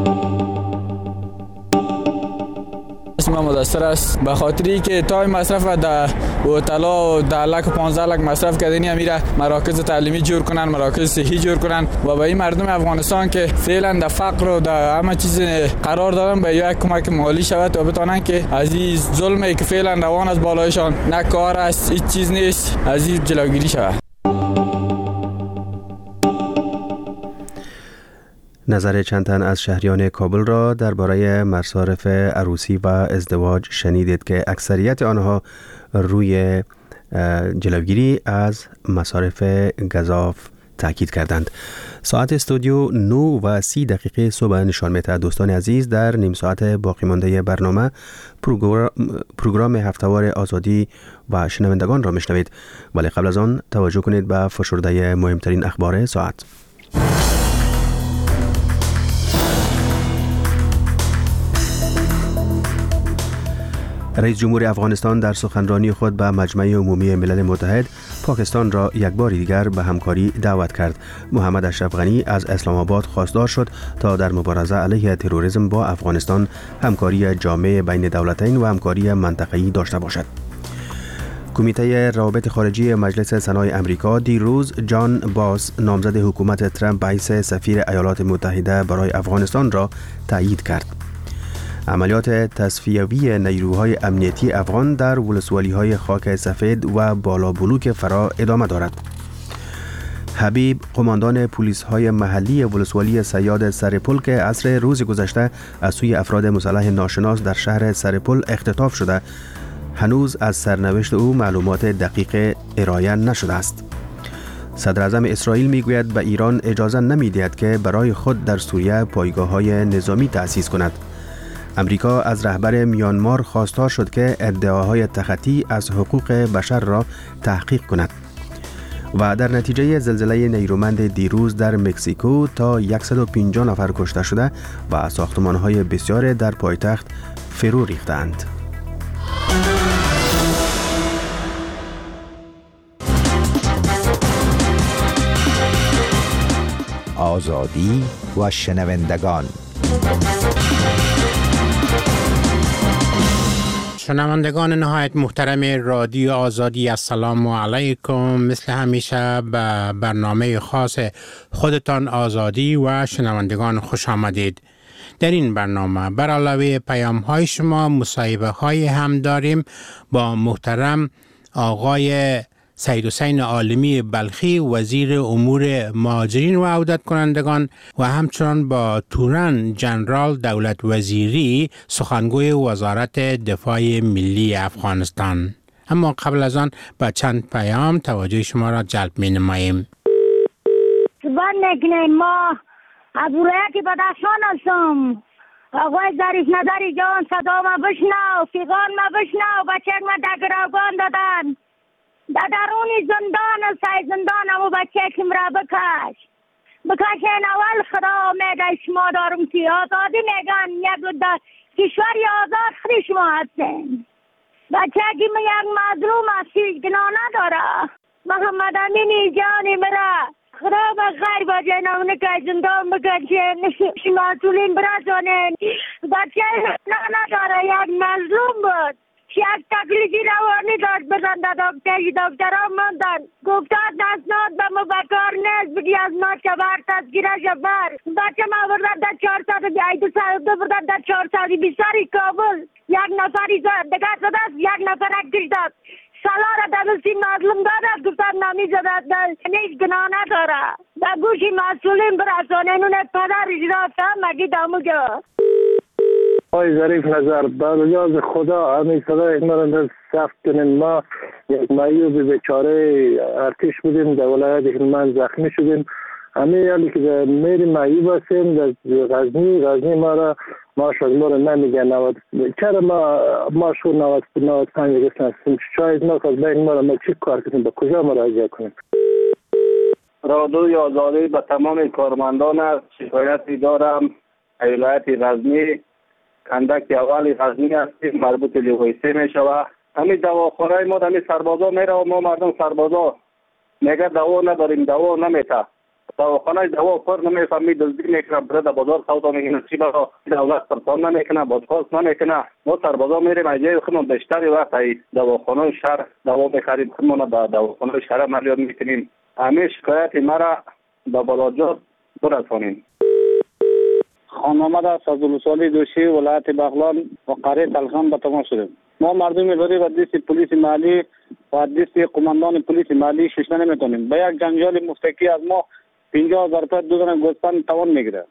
ما مدثر است به خاطری که تای مصرف در هتل‌ها ده لک و پانزده لک مصرف کردنی امیره مراکز تعلیمی جور کنن، مراکز صحی جور کنن و به این مردم افغانستان که فعلا در فقر و در همه چیز قرار دارن به یک کمک مالی شود و بتونن که از این ظلمی که فعلا روان از بالایشان نه کار است، هیچ چیز نیست، از این جلوگیری شود. نظر چند تن از شهریان کابل را درباره مصارف عروسی و ازدواج شنیدید که اکثریت آنها روی جلوگیری از مصارف گزاف تاکید کردند. ساعت استودیو نه و سی دقیقه صبح نشان می‌دهد. دوستان عزیز، در نیم ساعت باقی مانده برنامه پروگرام هفتهوار آزادی و شنوندگان را میشنوید، ولی قبل از آن توجه کنید به فشرده مهمترین اخبار ساعت. رئیس جمهور افغانستان در سخنرانی خود به مجمع عمومی ملل متحد پاکستان را یک بار دیگر به همکاری دعوت کرد. محمد اشرف غنی از اسلام آباد خواستار شد تا در مبارزه علیه تروریسم با افغانستان همکاری جامع بین دولتین و همکاری منطقه‌ای داشته باشد. کمیته روابط خارجی مجلس سنای امریکا دیروز جان باس نامزد حکومت ترامپ به حیث سفیر ایالات متحده برای افغانستان را تایید کرد. عملیات تصفیوی نیروهای امنیتی افغان در ولسوالی‌های خاک سفید و بالا بلوک فرا ادامه دارد. حبیب، قماندان پلیس‌های محلی ولسوالی سیاد سرپل که عصر روز گذشته از سوی افراد مسلح ناشناس در شهر سرپل اختطاف شده، هنوز از سرنوشت او معلومات دقیق ارائه نشده است. صدر اعظم اسرائیل میگوید به ایران اجازه نمی‌دهد که برای خود در سوریه پایگاه‌های نظامی تأسیس کند. امریکا از رهبر میانمار خواستار شد که ادعاهای تخطی از حقوق بشر را تحقیق کند. و در نتیجه زلزله نیرومند دیروز در مکزیکو تا صد و پنجاه نفر کشته شده و ساختمان‌های بسیار در پایتخت فرو ریختند. آزادی و شنوندگان. شنوندگان نهایت محترم رادیو آزادی، السلام علیکم. مثل همیشه به برنامه خاص خودتان آزادی و شنوندگان خوش آمدید. در این برنامه بر علاوه پیام های شما مصاحبه های هم داریم با محترم آقای سید حسین عالمی بلخی، وزیر امور مهاجرین و عودت کنندگان، و همچنان با تورن جنرال دولت وزیری، سخنگوی وزارت دفاع ملی افغانستان. اما قبل از آن با چند پیام توجه شما را جلب می نماییم. زبان نکنیم، ما ابورایتی بدخشان هستم. آقای ظریف نظری جان صدا ما بشنو، فیغان ما بشنو، بچه ما دگراگان دادن در درونی زندان سای زندان همو بچه کم را بکش بکشین. اول خدا میگه شما دارم که آزادی میگن یک در کشوری آزاد خودی شما هستین. بچه که من یک مظلوم هستی گناه نداره. محمد امینی جانی مرا خدا بخیر باشه، نمونه که زندان بکشین شما طولین برسانین. بچه گناه نداره، یک مظلوم بود، یک تکلیفی روانی داشت بزنده دکتری دکترها ماندن گفتاد اسناد به ما بکار نیست، بگی از ما شبر تذکیره شبر. بچه ما بردن در چهارصد دو سال دو بردن در چهارصد بیساری کابل، یک نفری دگه زده است، یک نفر اکتش داد سالا را دلوسی مظلوم داده است، گفتن نمی زده نیست، گناه نداره. در گوشی مسئولین برسانه اینون پدر رفته مگی داموگه. آقای ظریف نظر بر نیاز خدا همین صدای ما را ثبت کنین. ما یک معیوب بیچاره ارتش بودیم در ولایت هلمند زخمی شدیم همین یعنی که میریم معیوب هستیم در غزنی غزنی ما را ما شما را نمیگه نود چرا ما ما شو نود نود پنج هستیم شاید ما از بین ما را ما چی کار کنیم به کجا مراجعه کنیم. رادیوی آزادی به تمام کارمندان شکایتی دارم. ولایت غزنی کندک اول غزنی هستیم مربوط به لیویسه می شود. همین دواخانه ما همین سربازا میره و ما مردم سربازا میگه دوا نداریم دوا نمیته دواخانه دوا پر نمیفهمی دزدی میکنه برده بازار سودا میکنه چی برا دولت پرسان نمیکنه بازخواست نمیکنه ما سربازا میریم اجای خودمون بیشتری وقت ای دواخانه شهر دوا میخریم خودمون به دواخانه شهر مالیات میکنیم. همین شکایت مرا به بلاجات برسانیم. خان محمد است از ولسوالی دوشی ولایت بغلان و قریه تلخان به تمام شدیم. ما مردم بری و دیست پلیس محلی و دیست قماندان پلیس محلی شش نمیتونیم. به یک جنجال مفتکی از ما پنجاه هزار روپیه دو دونه گوسفند توان میگیره.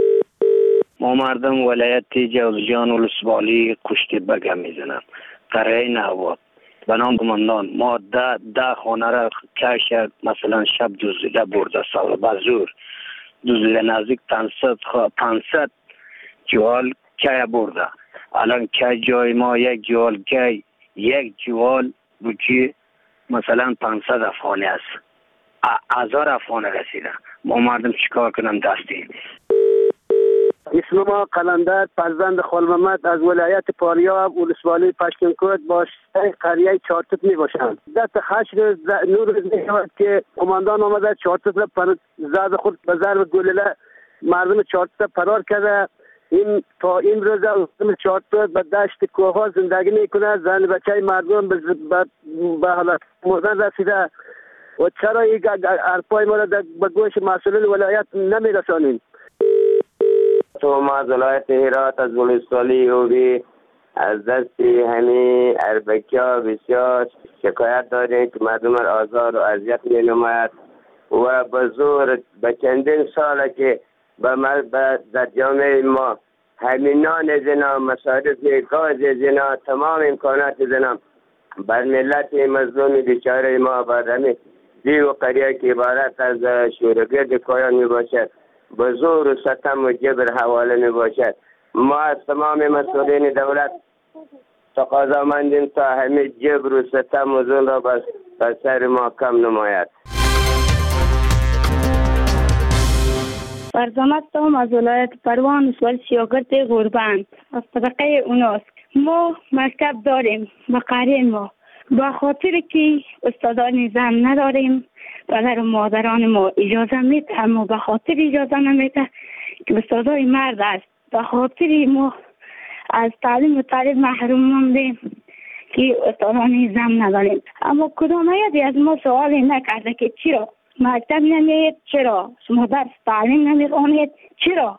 ما مردم ولایت جوزجان ولسوالی کشتی بگم میزنم. قریه نواب به نام قماندان ما ده ده خانه را کش مثلا شب دزدیده برده سال بزور دوزده نزدیک پانصد جوال که برده. الان که جای ما یک جوال که یک جوال بچی مثلا پانصد افغانی است. هزار افغانی رسیده. ما مردم چیکار کنم دستی؟ اسم ما قلندر فرزند خالمحمد از ولایت پاریاب ولسوالی پشتونکوت باش قریه چارتوت می باشند. دست خشم نور روز می شود که قماندان آمده چارتوت را زد خود به ضرب گلوله مردم چارتوت فرار کرده. این تا این روز مردم چارتوت به دشت کوه‌ها زندگی میکنه. زن بچه مردم به حالت مردن رسیده و چرا این ارپای ما را به گوش مسئولین ولایت نمی رسانیم؟ تو ما از ولایت هرات از ولسوالی اوبی از دست همین اربکیا بسیار شکایت داریم که مردم را آزار و اذیت می نماید و به زور به چندین ساله که به در جامعه ما همین نان زنا مصارف گاز زنا تمام امکانات زنا بر ملت مظلوم بیچاره ما بعد همین دیو و قریه که عبارت از شورگرد کایان می باشد به زور و ستم و جبر حواله می باشد. ما از تمام مسئولین دولت تقاضا مندیم تا همه جبر و ستم و ظلم را بر سر ما کم نماید. فرزامت هم از ولایت پروان ولسوالی سیاگرد غربند از طبقه اوناست. ما مکتب داریم به قریه ما با خاطر که استادان زن نداریم پدر و مادران ما اجازه میده اما به خاطر اجازه نمیده که استادای مرد است. به خاطر ما از تعلیم و تعلیم محروم موندیم که استادان زن نداریم. اما کدام یکی از ما سوالی نکرده که چرا مکتب نمیید، چرا شما درس تعلیم نمیخوانید، چرا؟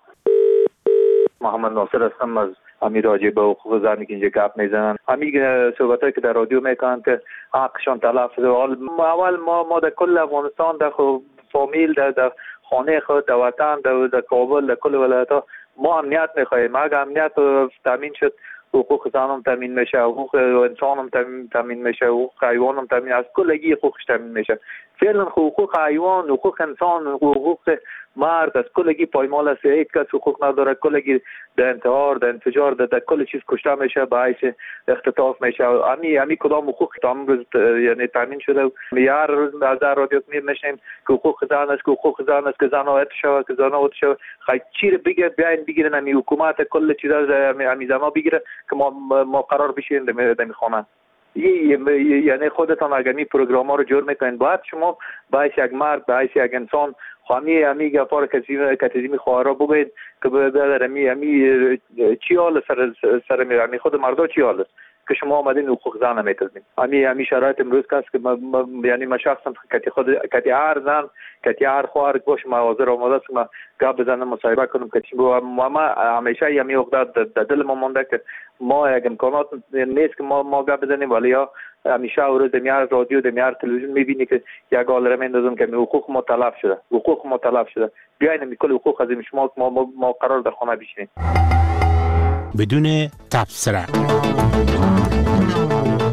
محمد ناصر هستم از امی راجع به حقوق زنی که اینجا گپ میزنن. امی صحبتایی که در رادیو میکنن که حقشان تلف شده. اول ما ما در کل افغانستان در فامیل در, در خانه خود در وطن در, در کابل در کل ولایت‌ها ما امنیت میخواهیم. اگر امنیت تامین شد حقوق زن هم تامین میشه، حقوق انسان هم تامین میشه، حقوق حیوان هم تامین، از کلگی حقوقش تامین میشه. فعلا حقوق حیوان، حقوق انسان، حقوق مرد از کلگی پایمال است. هیچ کس حقوق نداره. کلگی در انتحار، در انفجار، در کل چیز کشته میشه، باعث اختطاف میشه. امی امی کدام حقوق تام روز یعنی تامین شده. هر روز از در رادیو میشنیم که حقوق زن است، که حقوق زن است، که زن ها شود، که زن ها شود. خیلی چیره بگیر بیاین بگیرن امی حکومت کل چیزا امی زن ها بگیره که ما ما قرار بشیم در خانه. یعنی خودتان اگر این پروگرام ها رو جور میکنین باید شما باعث یک مرد باعث یک انسان خانی امی گفار کتیزی خواهرها بگوید که بدر امی امی چی حال سر سر میرمی خود مردا چی حال است که شما آمدین حقوق زن نمیتونید. امی امی شرایط امروز کس که ما یعنی ما شخصا کتی خود کتی هر زن کتی هر خواهر باش ما حاضر آماده است ما گپ بزنم مصاحبه کنم که چی ما ما همیشه یمی عقده در دل ما مونده که ما یک امکانات نیست که ما ما گپ بزنیم ولی یا همیشه روز دمیار رادیو دمیار تلویزیون میبینی که یک عالمه میندازم که حقوق ما تلف شده، حقوق ما تلف شده. بیاین می کل حقوق از شما ما ما, ما قرار در خانه بشینیم بدون تبصره.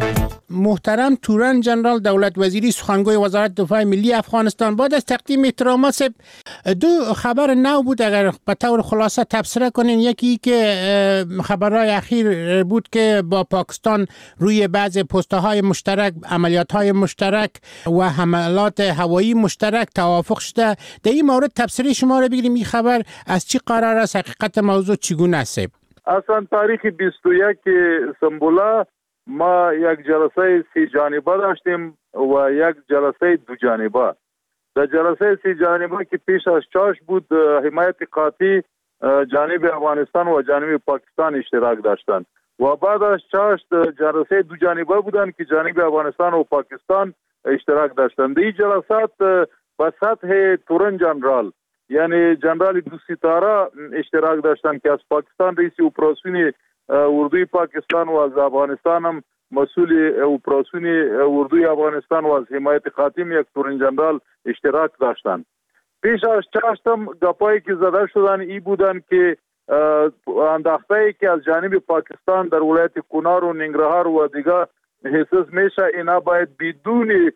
محترم تورن جنرال دولت وزیری سخنگوی وزارت دفاع ملی افغانستان، بعد از تقدیم احترامات دو خبر نو بود اگر به طور خلاصه تبصره کنین. یکی که خبرهای اخیر بود که با پاکستان روی بعض پست‌های مشترک، عملیات‌های مشترک و حملات هوایی مشترک توافق شده. در این مورد تبصره شما رو بگیریم، این خبر از چی قرار است؟ حقیقت موضوع چگونه است؟ اصلا تاریخ بیست و یک سمبولا ما یک جلسه سی جانبه داشتیم و یک جلسه دو جانبه. در جلسه سی جانبه که پیش از چاش بود حمایت قاطع جانب افغانستان و جانب پاکستان اشتراک داشتند و بعد از چاش جلسه دو جانبه بودند که جانب افغانستان و پاکستان اشتراک داشتند. این جلسات به سطح تورن جنرال یعنی جنرال دو ستاره اشتراک داشتند که از پاکستان رئیس اپراسیون اردوی پاکستان و از افغانستان هم مسئول اپراسیون اردوی افغانستان و از حمایت خاتم یک تورن جنرال اشتراک داشتند. پیش از چاشتم گپایی که زده شدن ای بودن که انداخته‌ای که از جانب پاکستان در ولایت کنار و ننگرهار و دیگر حساس میشه اینا باید بدون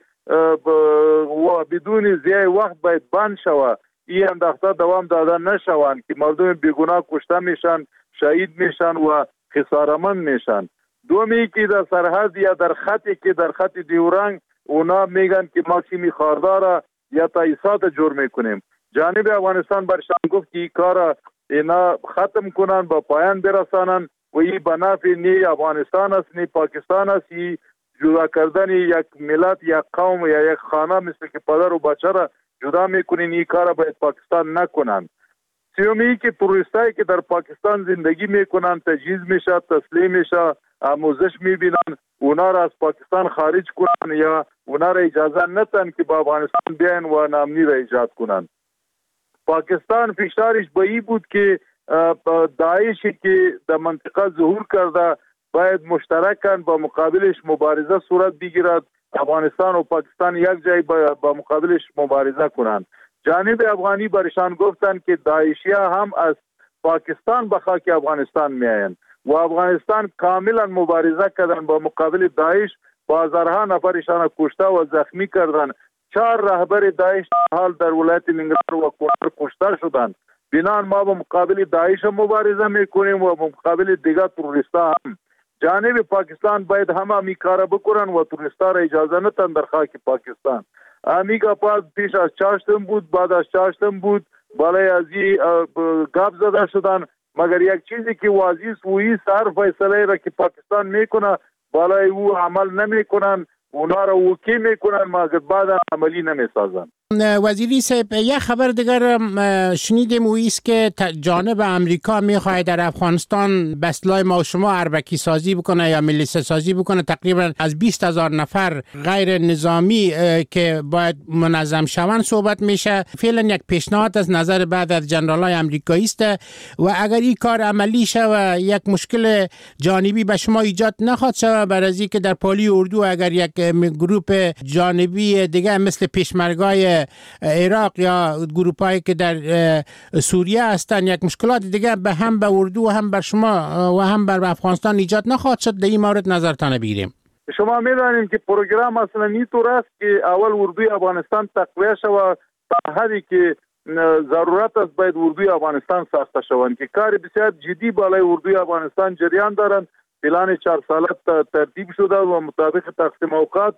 و بدون ضیاع وقت باید بند شود. این انداخته دوام دادن نشوند که مردم بیگناه کشته میشن، شهید میشن و خسارمند میشن. دومی که در سرحد یا در خطی که در خط دیورنگ اونا میگن که ما کیمی خاردار یا تاییسات جور میکنیم. جانب افغانستان برشان گفت که این کار اینا ختم کنن، با پایان برسانن و این به نفع نی افغانستان است نی پاکستان است. این جدا کردن یک ملت، یک قوم یا یک خانه مثل که پدر و بچه را جدا میکنین، این کار باید پاکستان نکنن. سیومی که توریستایی که در پاکستان زندگی میکنن تجهیز میشه، تسلیم میشه، آموزش میبینن، اونا را از پاکستان خارج کنن یا اونا را اجازه ندن که با افغانستان بیان و نامنی را ایجاد کنن. پاکستان فشارش به این بود که داعشی که در منطقه ظهور کرده باید مشترکاً با مقابلش مبارزه صورت بگیرد. افغانستان و پاکستان یک جای با مقابلش مبارزه کنند. جانب افغانی برشان گفتند که داعشی هم از پاکستان به خاک افغانستان میآیند و افغانستان کاملا مبارزه کردن با مقابل داعش. بازارها نفرشان کشته و زخمی کردن. چهار رهبر داعش حال در ولایت ننگرهار و کنر کشته شدند. بنان ما با مقابل داعش مبارزه میکنیم و با مقابل دیگر تروریستا هم. جانب پاکستان باید همه می کار بکنن و توریستا را اجازه ندن در خاک پاکستان. امیگا پاس پیش از چاشتم بود، بعد از چاشتم بود، بالای از این گپ زده شدن. مگر یک چیزی که واضح است و این سر فیصله را که پاکستان میکنه بالای او عمل نمیکنن، اونا را وکی میکنن مگر بعد عملی نمیسازن. وزیری صاحب یک خبر دیگر شنیدیم و ایست که جانب امریکا میخواهد در افغانستان به اصطلاح ما و شما اربکی سازی بکنه یا ملیشه سازی بکنه. تقریبا از بیست هزار نفر غیر نظامی که باید منظم شوند صحبت میشه. فعلا یک پیشنهاد از نظر بعد از جنرالای امریکایی است و اگر این کار عملی شه و یک مشکل جانبی به شما ایجاد نخواهد شود برای از که در پالی اردو اگر یک گروپ جانبی دیگه مثل پیشمرگای عراق یا گروپایی که در سوریه هستن یک مشکلات دیگه به هم به اردو و هم بر شما و هم بر افغانستان ایجاد نخواهد شد. در این مورد نظرتان بگیریم. شما میدانید که پروگرام اصلا اینطور است که اول اردوی افغانستان تقویه شود تا حدی که ضرورت است باید اردوی افغانستان ساخته شوند که کار بسیار جدی بالای اردوی افغانستان جریان دارند. پلان چهار ساله ترتیب شده و مطابق تقسیم اوقات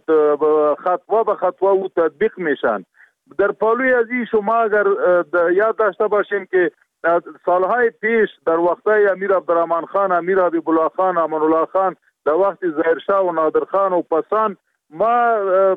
خطوه به خطوه او تطبیق میشن. در پالوی ازی شما اگر یاد داشته باشیم که سالهای پیش در وقتهای امیر عبدالرحمن خان، امیر حبیب الله خان، امان الله خان، در وقت ظاهرشاه و نادر خان و پسان ما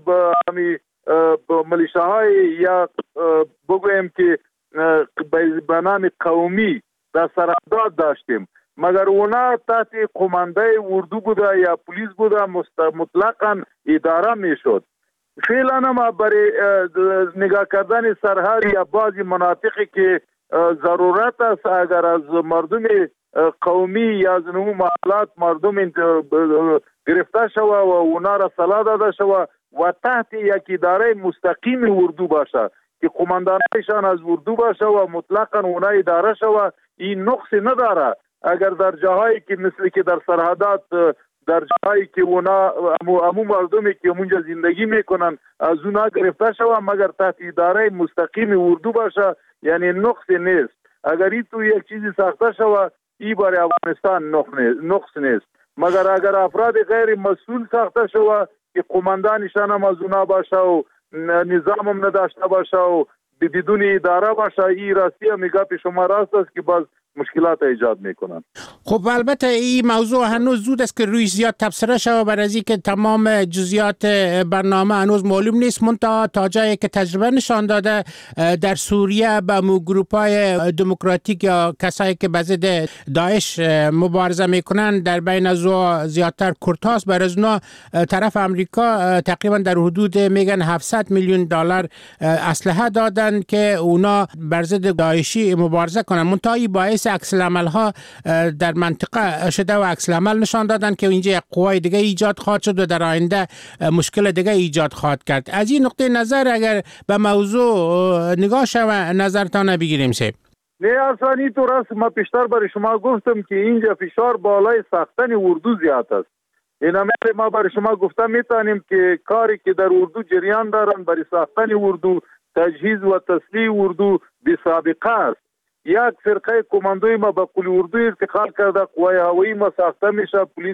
ملیشه‌های یا بگویم که به نام قومی در سرحدات داشتیم مگر اونا تحت قمانده اردو بوده یا پلیس بوده مطلقاً اداره میشد. فعلا ما برای نگاه کردن سرحد یا بعضی مناطقی که ضرورت است اگر از مردم قومی یا از نمو محلات مردم گرفته شود و اونا را سلاح داده شود و تحت یک اداره مستقیم اردو باشه که قماندانشان از اردو باشه و مطلقاً اونا اداره شود. این نقص نداره. اگر در جاهایی که مثل که در سرحدات در جایی که اونا امو مردمی که اونجا زندگی میکنن از اونا گرفته شود مگر تحت اداره مستقیم اردو باشه، یعنی نقص نیست. اگر این تو یک چیزی ساخته شود این برای افغانستان نقص نیست، مگر اگر افراد غیر مسئول ساخته شود که قماندانشان هم از اونا باشه و نظام هم نداشته باشه و بدون اداره باشه، این راستی هم گپ شما راست است که باز مشکلات ایجاد میکنن. خب البته این موضوع هنوز زود است که روی زیاد تبصره شود، برای از اینکه تمام جزئیات برنامه هنوز معلوم نیست. منتها تا جایی که تجربه نشان داده در سوریه با مو گروپ‌های دموکراتیک یا کسایی که به ضد داعش مبارزه میکنن در بین از زیادتر کردهاست، برای از اونا طرف امریکا تقریبا در حدود میگن هفتصد میلیون دلار اسلحه دادن که اونا بر ضد داعشی مبارزه کنن. منتها باعث عکس العمل ها در منطقه شده و عکس العمل نشان دادن که اینجا قوای دیگه ایجاد خواهد شد و در آینده مشکل دیگه ایجاد خواهد کرد. از این نقطه نظر اگر به موضوع نگاه شود نظرتان بگیریم سه. نه اصلا این تو راست، ما پیشتر برای شما گفتم که اینجا فشار بالای ساختن اردو زیاد است. اینا ما برای شما گفتم میتونیم که کاری که در اردو جریان دارن برای ساختن اردو، تجهیز و تسلیح اردو بی سابقه است. یک فرقه کماندوی ما با قول اردو ارتقال کرده، قوای هوایی ما ساخته میشه، پلیس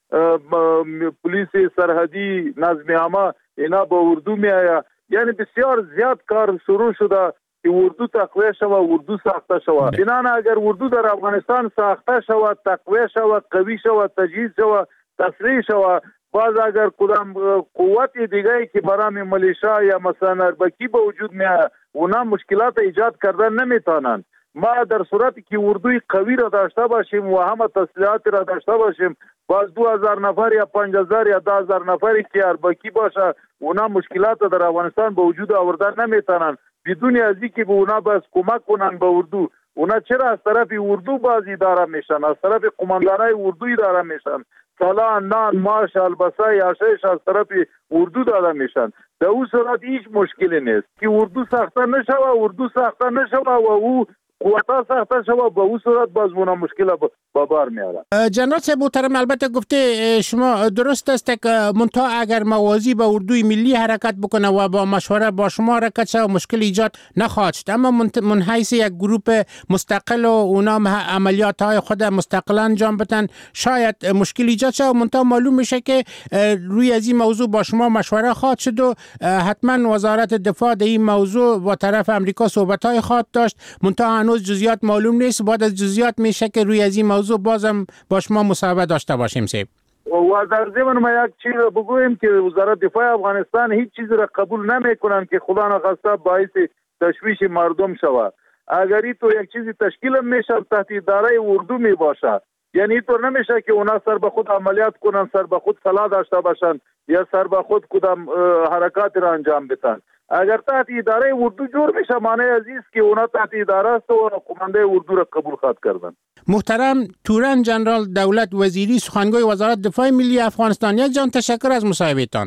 پلیس سرحدی نظم عامه اینا با اردو می آید. یعنی بسیار زیاد کار شروع شده که اردو تقویه شود، اردو ساخته شود. بنابراین اگر اردو در افغانستان ساخته شود، تقویه شود، قوی شود، تجهیز شود، تسلیح شود، باز اگر کدام قوت دیگه که برای ملیشا یا مثلا اربکی به وجود میاد اونا مشکلات ایجاد کردن نمیتونن. ما در صورتی که اردوی قوی را داشته باشیم و همه تسلیحات را داشته باشیم، باز دو هزار نفر یا پنج هزار یا ده هزار نفری که اربکی باشه اونا مشکلات در افغانستان به وجود آوردن نمیتونن بدون از اینکه به اونا باز کمک کنن به اردو. اونا چرا از طرف اردو باز اداره میشن، از طرف قماندانای اردو اداره میشن، سلا، نان، ماش، البسه، یاشش از طرف اردو داده میشن. در اون صورت هیچ مشکلی نیست که اردو ساخته نشوه، اردو ساخته نشوه و او قوتا ساخته شوه، به اون صورت باز اونا مشکل با بار میاره. جنرال صاحب محترم، البته گفته شما درست است که منتها اگر موازی به اردوی ملی حرکت بکنه و با مشوره با شما حرکت شوه مشکل ایجاد نخواهد شد، اما من حیث یک گروه مستقل و اونا عملیات های خود مستقلا انجام بدن شاید مشکل ایجاد شوه. منتها معلوم میشه که روی از این موضوع با شما مشوره خواهد شد و حتما وزارت دفاع در این موضوع با طرف امریکا صحبت های خواهد داشت. منتها هنوز جزئیات معلوم نیست. بعد از جزئیات میشه که روی از این موضوع بازم با شما مصاحبه داشته باشیم. سیب و در ضمن ما یک چیز بگویم که وزارت دفاع افغانستان هیچ چیز را قبول نمیکنن که خدا نخواسته باعث تشویش مردم شود. اگر این تو یک چیزی تشکیل میشه تحت اداره اردو می باشه، یعنی اینطور نمیشه که اونا سر به خود عملیات کنن، سر به خود سلاح داشته باشن یا سر به خود کدام حرکات را انجام بدن. اگر تحت اداره اردو جور میشه معنی از است که اونا تحت اداره است و قمانده اردو را قبول خواهد کردن. محترم تورن جنرال دولت وزیری، سخنگوی وزارت دفاع ملی افغانستان، یک جان تشکر از مصاحبهتان.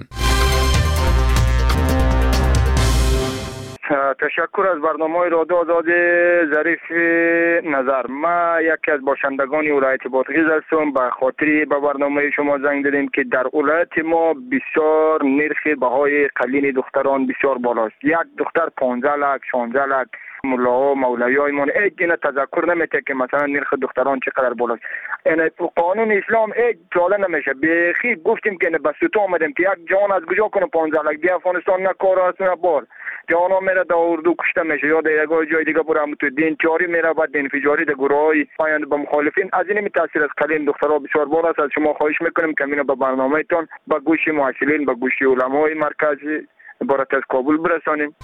تشکر از برنامه رادیو آزادی. ظریف نظر، ما یکی از باشندگان ولایت بادغیس هستم. به خاطر به برنامه شما زنگ دادیم که در ولایت ما بسیار نرخ بهای قلین دختران بسیار بالاست. یک دختر پانزده لک، شانزده لک. ملاها مولویای ما یک دیگه تذکر نمیده که مثلا نرخ دختران چقدر بالاست. این قانون اسلام یک جاله نمیشه. بخی گفتیم که به سوتو آمدیم که یک جان از کجا کنه پانزده لک. دی افغانستان نه کار است نه بار. جانا میره در اردو کشته میشه یا در یک جای دیگه برام تو دین چاری میره بعد دین فجاری در گروهای پایان به مخالفین. از این می تاثیر از قلین دخترها بسیار بالا است. از شما خواهش میکنیم که اینو به برنامه‌تون با گوش معاشرین، با گوش علمای مرکزی عبارت از کابل برسانیم.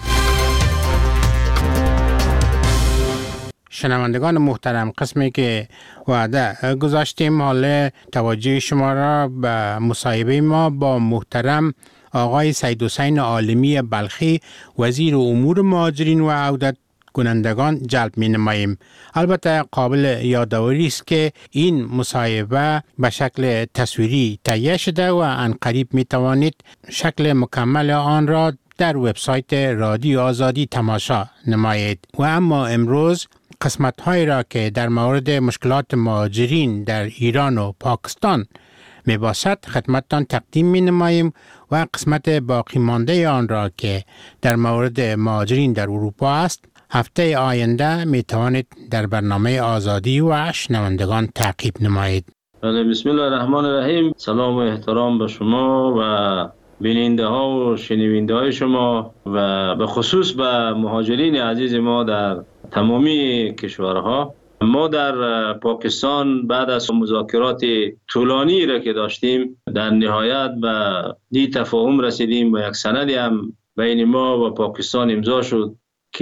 شنوندگان محترم، قسمی که وعده گذاشتیم حال توجه شما را به مصاحبه ما با محترم آقای سید حسین عالمی بلخی، وزیر امور مهاجرین و عودت کنندگان جلب می نماییم. البته قابل یادآوری است که این مصاحبه به شکل تصویری تهیه شده و عنقریب می توانید شکل مکمل آن را در وبسایت رادیو آزادی تماشا نمایید. و اما امروز قسمت هایی را که در مورد مشکلات مهاجرین در ایران و پاکستان میباشد خدمتتان تقدیم می نماییم و قسمت باقی مانده آن را که در مورد مهاجرین در اروپا است هفته آینده می توانید در برنامه آزادی و شنوندگان تعقیب نمایید. بسم الله الرحمن الرحیم. سلام و احترام به شما و بیننده ها و شنونده های شما و به خصوص به مهاجرین عزیز ما در تمامی کشورها. ما در پاکستان بعد از مذاکرات طولانی را که داشتیم در نهایت به دی تفاهم رسیدیم و یک سندی هم بین ما و پاکستان امضا شد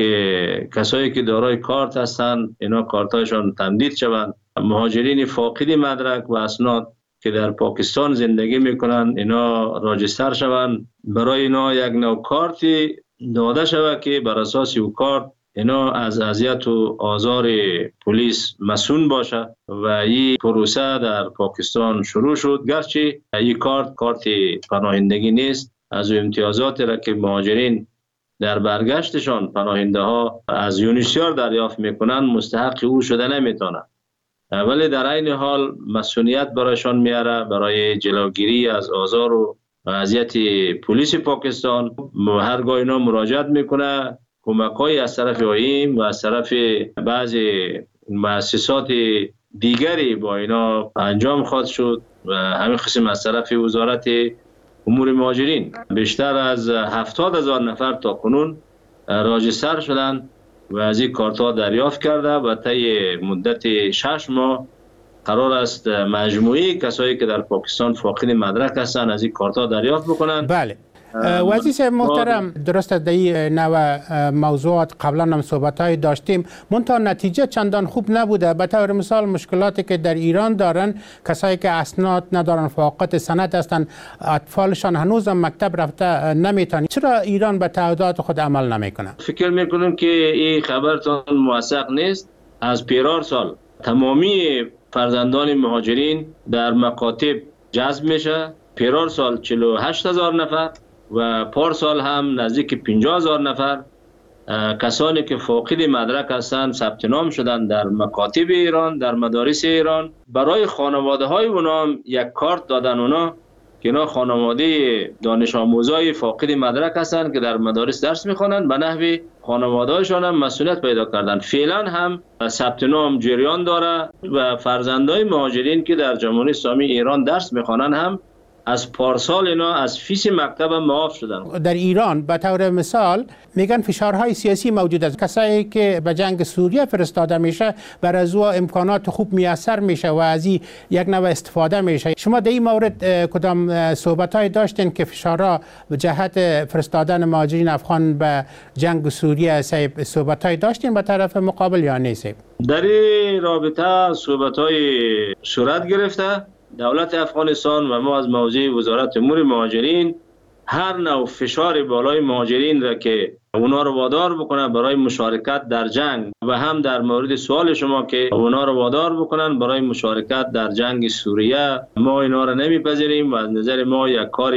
که کسایی که دارای کارت هستند اینا کارتایشان تمدید شوند. مهاجرین فاقد مدرک و اسناد که در پاکستان زندگی میکنن اینا راجستر شوند، برای اینا یک نوع کارتی داده شود که بر اساس او کارت اینا از اذیت و آزار پلیس مسئول باشه و این پروسه در پاکستان شروع شد. گرچه این کارت کارت پناهندگی نیست، از امتیازاتی را که مهاجرین در برگشتشان پناهنده ها از یونیسیار دریافت میکنن مستحق او شده نمیتونه، ولی در این حال مسئولیت برایشان میاره برای جلوگیری از آزار و اذیت پلیس پاکستان. هرگاه اینا مراجعت میکنه کمک‌های از طرف آییم و از طرف بعضی مؤسسات دیگری با اینا انجام خواهد شد و همین قسم از طرف وزارت امور مهاجرین بیشتر از هفتاد هزار نفر تا کنون راجستر شدند و از این کارت‌ها دریافت کرده و طی مدت شش ماه قرار است مجموعی کسایی که در پاکستان فاقد مدرک هستند از این کارت‌ها دریافت بکنند. بله. وزیر محترم، درست است در این نوع موضوعات قبلا هم صحبت‌های داشتیم، منتها نتیجه چندان خوب نبوده. به طور مثال مشکلاتی که در ایران دارن کسایی که اسناد ندارن، فاقد سند هستند، اطفالشان هنوز هم مکتب رفته نمیتونن، چرا ایران به تعهدات خود عمل نمیکنه؟ فکر میکنم که این خبرتان موثق نیست. از پیرار سال تمامی فرزندان مهاجرین در مکاتب جذب میشه. پیرار سال چهل و هشت هزار نفر و پارسال هم نزدیک پنجاه هزار نفر کسانی که فاقد مدرک هستند ثبت نام شدند در مکاتب ایران، در مدارس ایران. برای خانواده های اونا هم یک کارت دادن اونا که اینا خانواده دانش آموزای فاقد مدرک هستند که در مدارس درس میخوانند، به نحوی خانواده هایشان هم مسئولیت پیدا کردن. فعلا هم ثبت نام جریان داره و فرزندای مهاجرین که در جمهوری اسلامی ایران درس میخوانند هم از پارسال اینا از فیس مکتب هم معاف شدن. در ایران به طور مثال میگن فشارهای سیاسی موجود است. کسایی که به جنگ سوریه فرستاده میشه بر از او امکانات خوب میسر میشه و از این یک نوع استفاده میشه. شما در این مورد کدام صحبت‌های داشتین که فشارها به جهت فرستادن مهاجرین افغان به جنگ سوریه صحبت‌های داشتین به طرف مقابل یا نیست؟ در این رابطه صحبت‌های صورت گرفته. دولت افغانستان و ما از موضع وزارت امور مهاجرین هر نوع فشار بالای مهاجرین را که اونا رو وادار بکنن برای مشارکت در جنگ و هم در مورد سوال شما که اونا رو وادار بکنن برای مشارکت در جنگ سوریه، ما اینا را نمیپذیریم و از نظر ما یک کار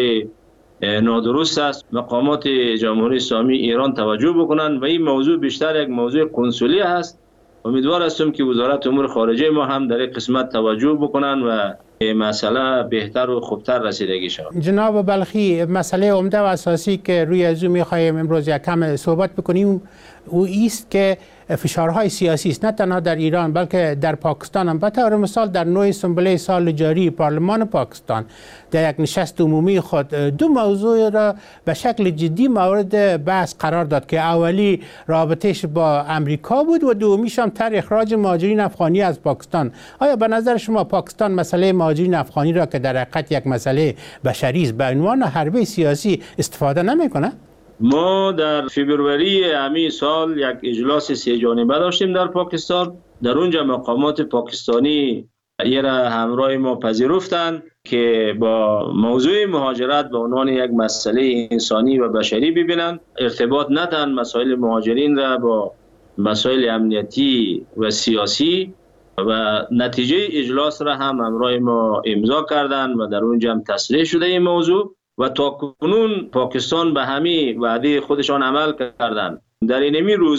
نادرست است. مقامات جمهوری اسلامی ایران توجه بکنن و این موضوع بیشتر یک موضوع کنسولی است. امیدوار هستم که وزارت امور خارجه ما هم در این قسمت توجه بکنن و مسئله بهتر و خوبتر رسیدگی شود. جناب بلخی، مسئله عمده و اساسی که روی از او می‌خوایم امروز یک کم صحبت بکنیم او است که فشارهای سیاسی است، نه تنها در ایران بلکه در پاکستان هم. به طور مثال در نوع سنبله سال جاری پارلمان پاکستان در یک نشست عمومی خود دو موضوع را به شکل جدی مورد بحث قرار داد که اولی رابطهش با امریکا بود و دومیش هم طرح اخراج مهاجرین افغانی از پاکستان. آیا به نظر شما پاکستان مسئله مهاجرین افغانی را که در حقیقت یک مسئله بشری است به عنوان حربه سیاسی استفاده نمیکنه؟ ما در فبروری همین سال یک اجلاس سه جانبه داشتیم در پاکستان. در اونجا مقامات پاکستانی این را همراه ما پذیرفتند که با موضوع مهاجرت به عنوان یک مسئله انسانی و بشری ببینند. ارتباط ندهند مسائل مهاجرین را با مسائل امنیتی و سیاسی و نتیجه اجلاس را هم همراه ما امضا کردند و در اونجا هم تصریح شده این موضوع و تا کنون پاکستان به همین وعده خودشان عمل کردند. در این روزا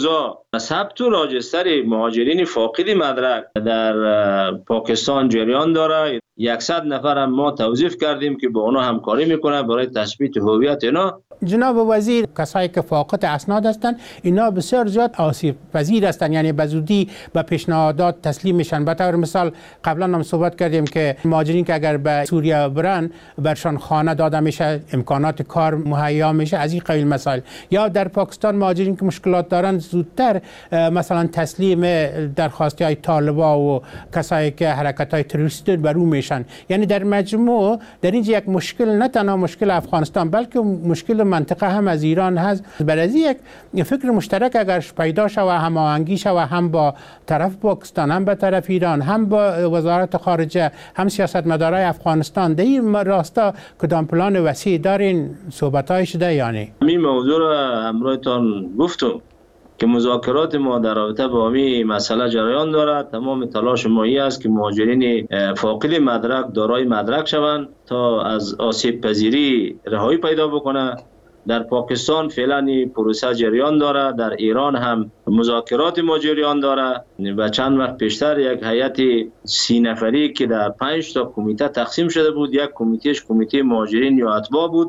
ثبت و راجستر مهاجرین فاقد مدرک در پاکستان جریان داره. یکصد نفر هم ما توظیف کردیم که با اونا همکاری میکنه برای تثبیت هویت اینا. جناب وزیر، کسایی که فاقد اسناد هستند اینا بسیار زیاد آسیب پذیر هستند، یعنی به زودی به پیشنهادات تسلیم میشن. به طور مثال قبلا هم صحبت کردیم که مهاجرین که اگر به سوریه برن برشان خانه داده میشه، امکانات کار مهیا میشه، از این قبیل مسائل. یا در پاکستان مهاجرین که مشکلات دارن زودتر مثلا تسلیم درخواستی های طالبا و کسایی که حرکت های تروریستی بر رو میشن. یعنی در مجموع در اینجا یک مشکل نه تنها مشکل افغانستان بلکه مشکل منطقه هم از ایران هست. برای یک فکر مشترک اگر پیدا شود، هماهنگی شود، هم با طرف پاکستان، هم به طرف ایران، هم با وزارت خارجه، هم سیاستمدارای افغانستان، در این راستا کدام پلان وسیع دارین؟ صحبت‌های شده یعنی این موضوع رو همراهتان گفتم که مذاکرات ما در رابطه با این مسئله جریان دارد. تمام تلاش ما این است که مهاجرین فاقد مدرک دارای مدرک شوند تا از آسیب پذیری رهایی پیدا بکنه. در پاکستان فعلا پروسه جریان داره، در ایران هم مذاکرات ما جریان داره و چند وقت پیشتر یک هیئت سی نفری که در پنج تا کمیته تقسیم شده بود، یک کمیتهش کمیته مهاجرین یا اتباع بود،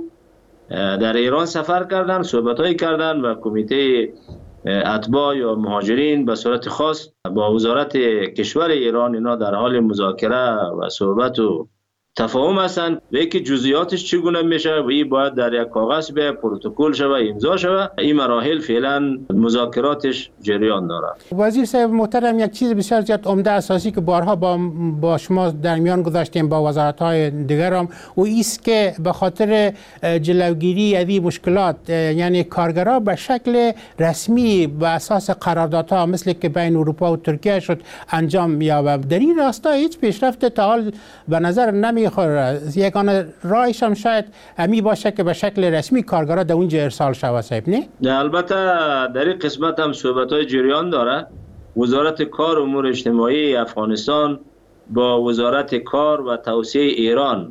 در ایران سفر کردن، صحبت‌های کردن و کمیته اتباع یا مهاجرین به صورت خاص با وزارت کشور ایران اینا در حال مذاکره و صحبت و تفاهم هستند و اینکه جزئیاتش چگونه میشه و این باید در یک کاغذ به پروتکل شوه، امضا شوه. این مراحل فعلا مذاکراتش جریان داره. وزیر صاحب محترم، یک چیز بسیار زیاد عمده اساسی که بارها با با شما در میان گذاشتیم با وزارت‌های دیگر هم و ایست که به خاطر جلوگیری از این مشکلات یعنی کارگرها به شکل رسمی به اساس قراردادها مثل که بین اروپا و ترکیه شد انجام یابد. در این راستا هیچ پیشرفت تا حال به نظر نمی خوره. یگانه راهش هم شاید امی باشه که به شکل رسمی کارگرها در اونجا ارسال شود صاحب نه؟ البته در این قسمت هم صحبت‌های جریان داره. وزارت کار و امور اجتماعی افغانستان با وزارت کار و توسعه ایران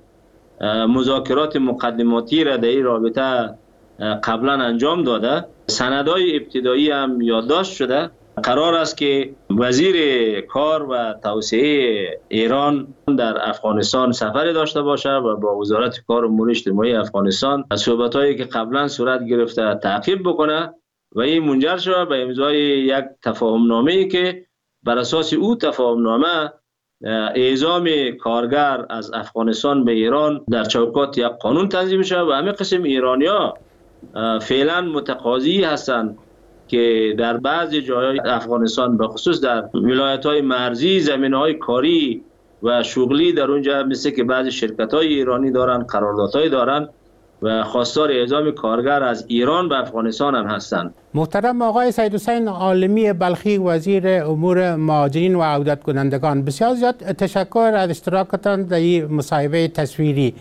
مذاکرات مقدماتی را در این رابطه قبلا انجام داده. سندهای ابتدایی هم یادداشت شده. قرار است که وزیر کار و توسعه ایران در افغانستان سفر داشته باشه و با وزارت کار و امور اجتماعی افغانستان صحبت‌هایی که قبلا صورت گرفته تعقیب بکنه و این منجر شود به امضای یک تفاهم‌نامه‌ای که بر اساس او تفاهم‌نامه اعزام کارگر از افغانستان به ایران در چوکات یک قانون تنظیم شود و همه قسم ایرانی‌ها فعلا متقاضی هستند که در بعضی جاهای افغانستان به خصوص در ولایت‌های مرزی زمینه‌های کاری و شغلی در اونجا مثل که بعضی شرکت‌های ایرانی دارن، قراردادهای دارن و خواستار اعزام کارگر از ایران به افغانستان هم هستند. محترم آقای سید حسین عالمی بلخی، وزیر امور مهاجرین و عودت کنندگان، بسیار زیاد تشکر از اشتراکتان در این مصاحبه تصویری.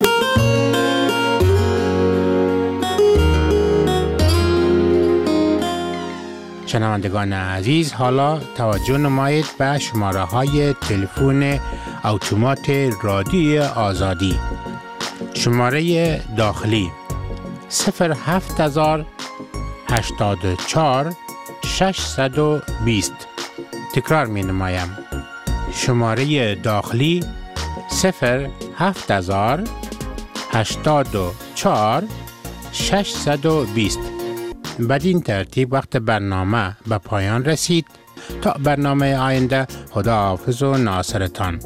شنوندگان عزیز، حالا توجه نمایید به شماره های تلفن اتومات رادیوی آزادی. شماره داخلی صفر هفت هزار هشتاد و چهار ششصد و بیست. تکرار می نمایم. شماره داخلی صفر هفت هزار هشتاد و چهار ششصد و بیست. بدین ترتیب وقت برنامه به پایان رسید. تا برنامه آینده، خداحافظ و ناصرتان.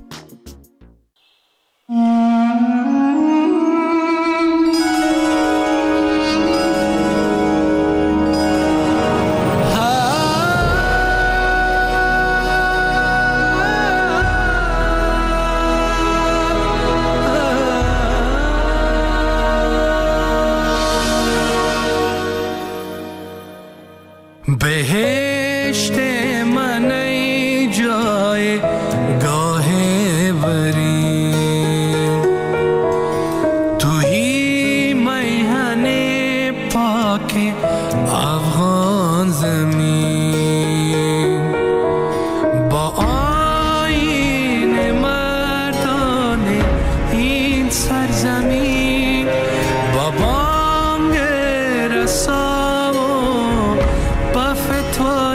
بهشت من ای جای گاه بری، توی میهن پاک افغان زمین، با آیین مردان این سرزمین، با بانگ رسا و با فتوای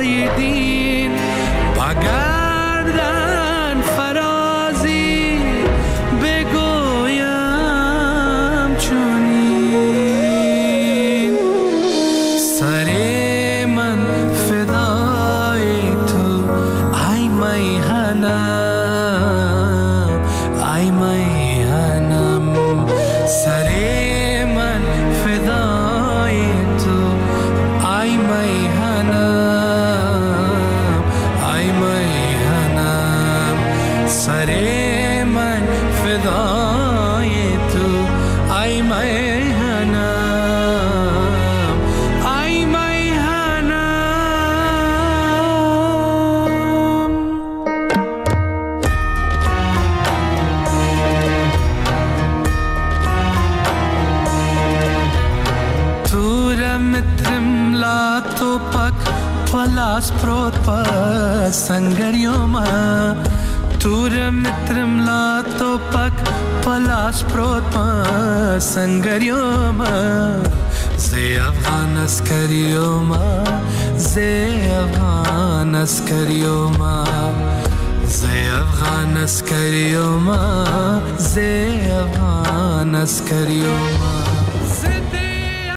تو پک پلاس پروت پا سنگریوما تور مترم لا تو پک پلاس پروت پا سنگریوما زی افغان اسکریوما زی افغان اسکریوما زی افغان اسکریوما زی افغان اسکریوما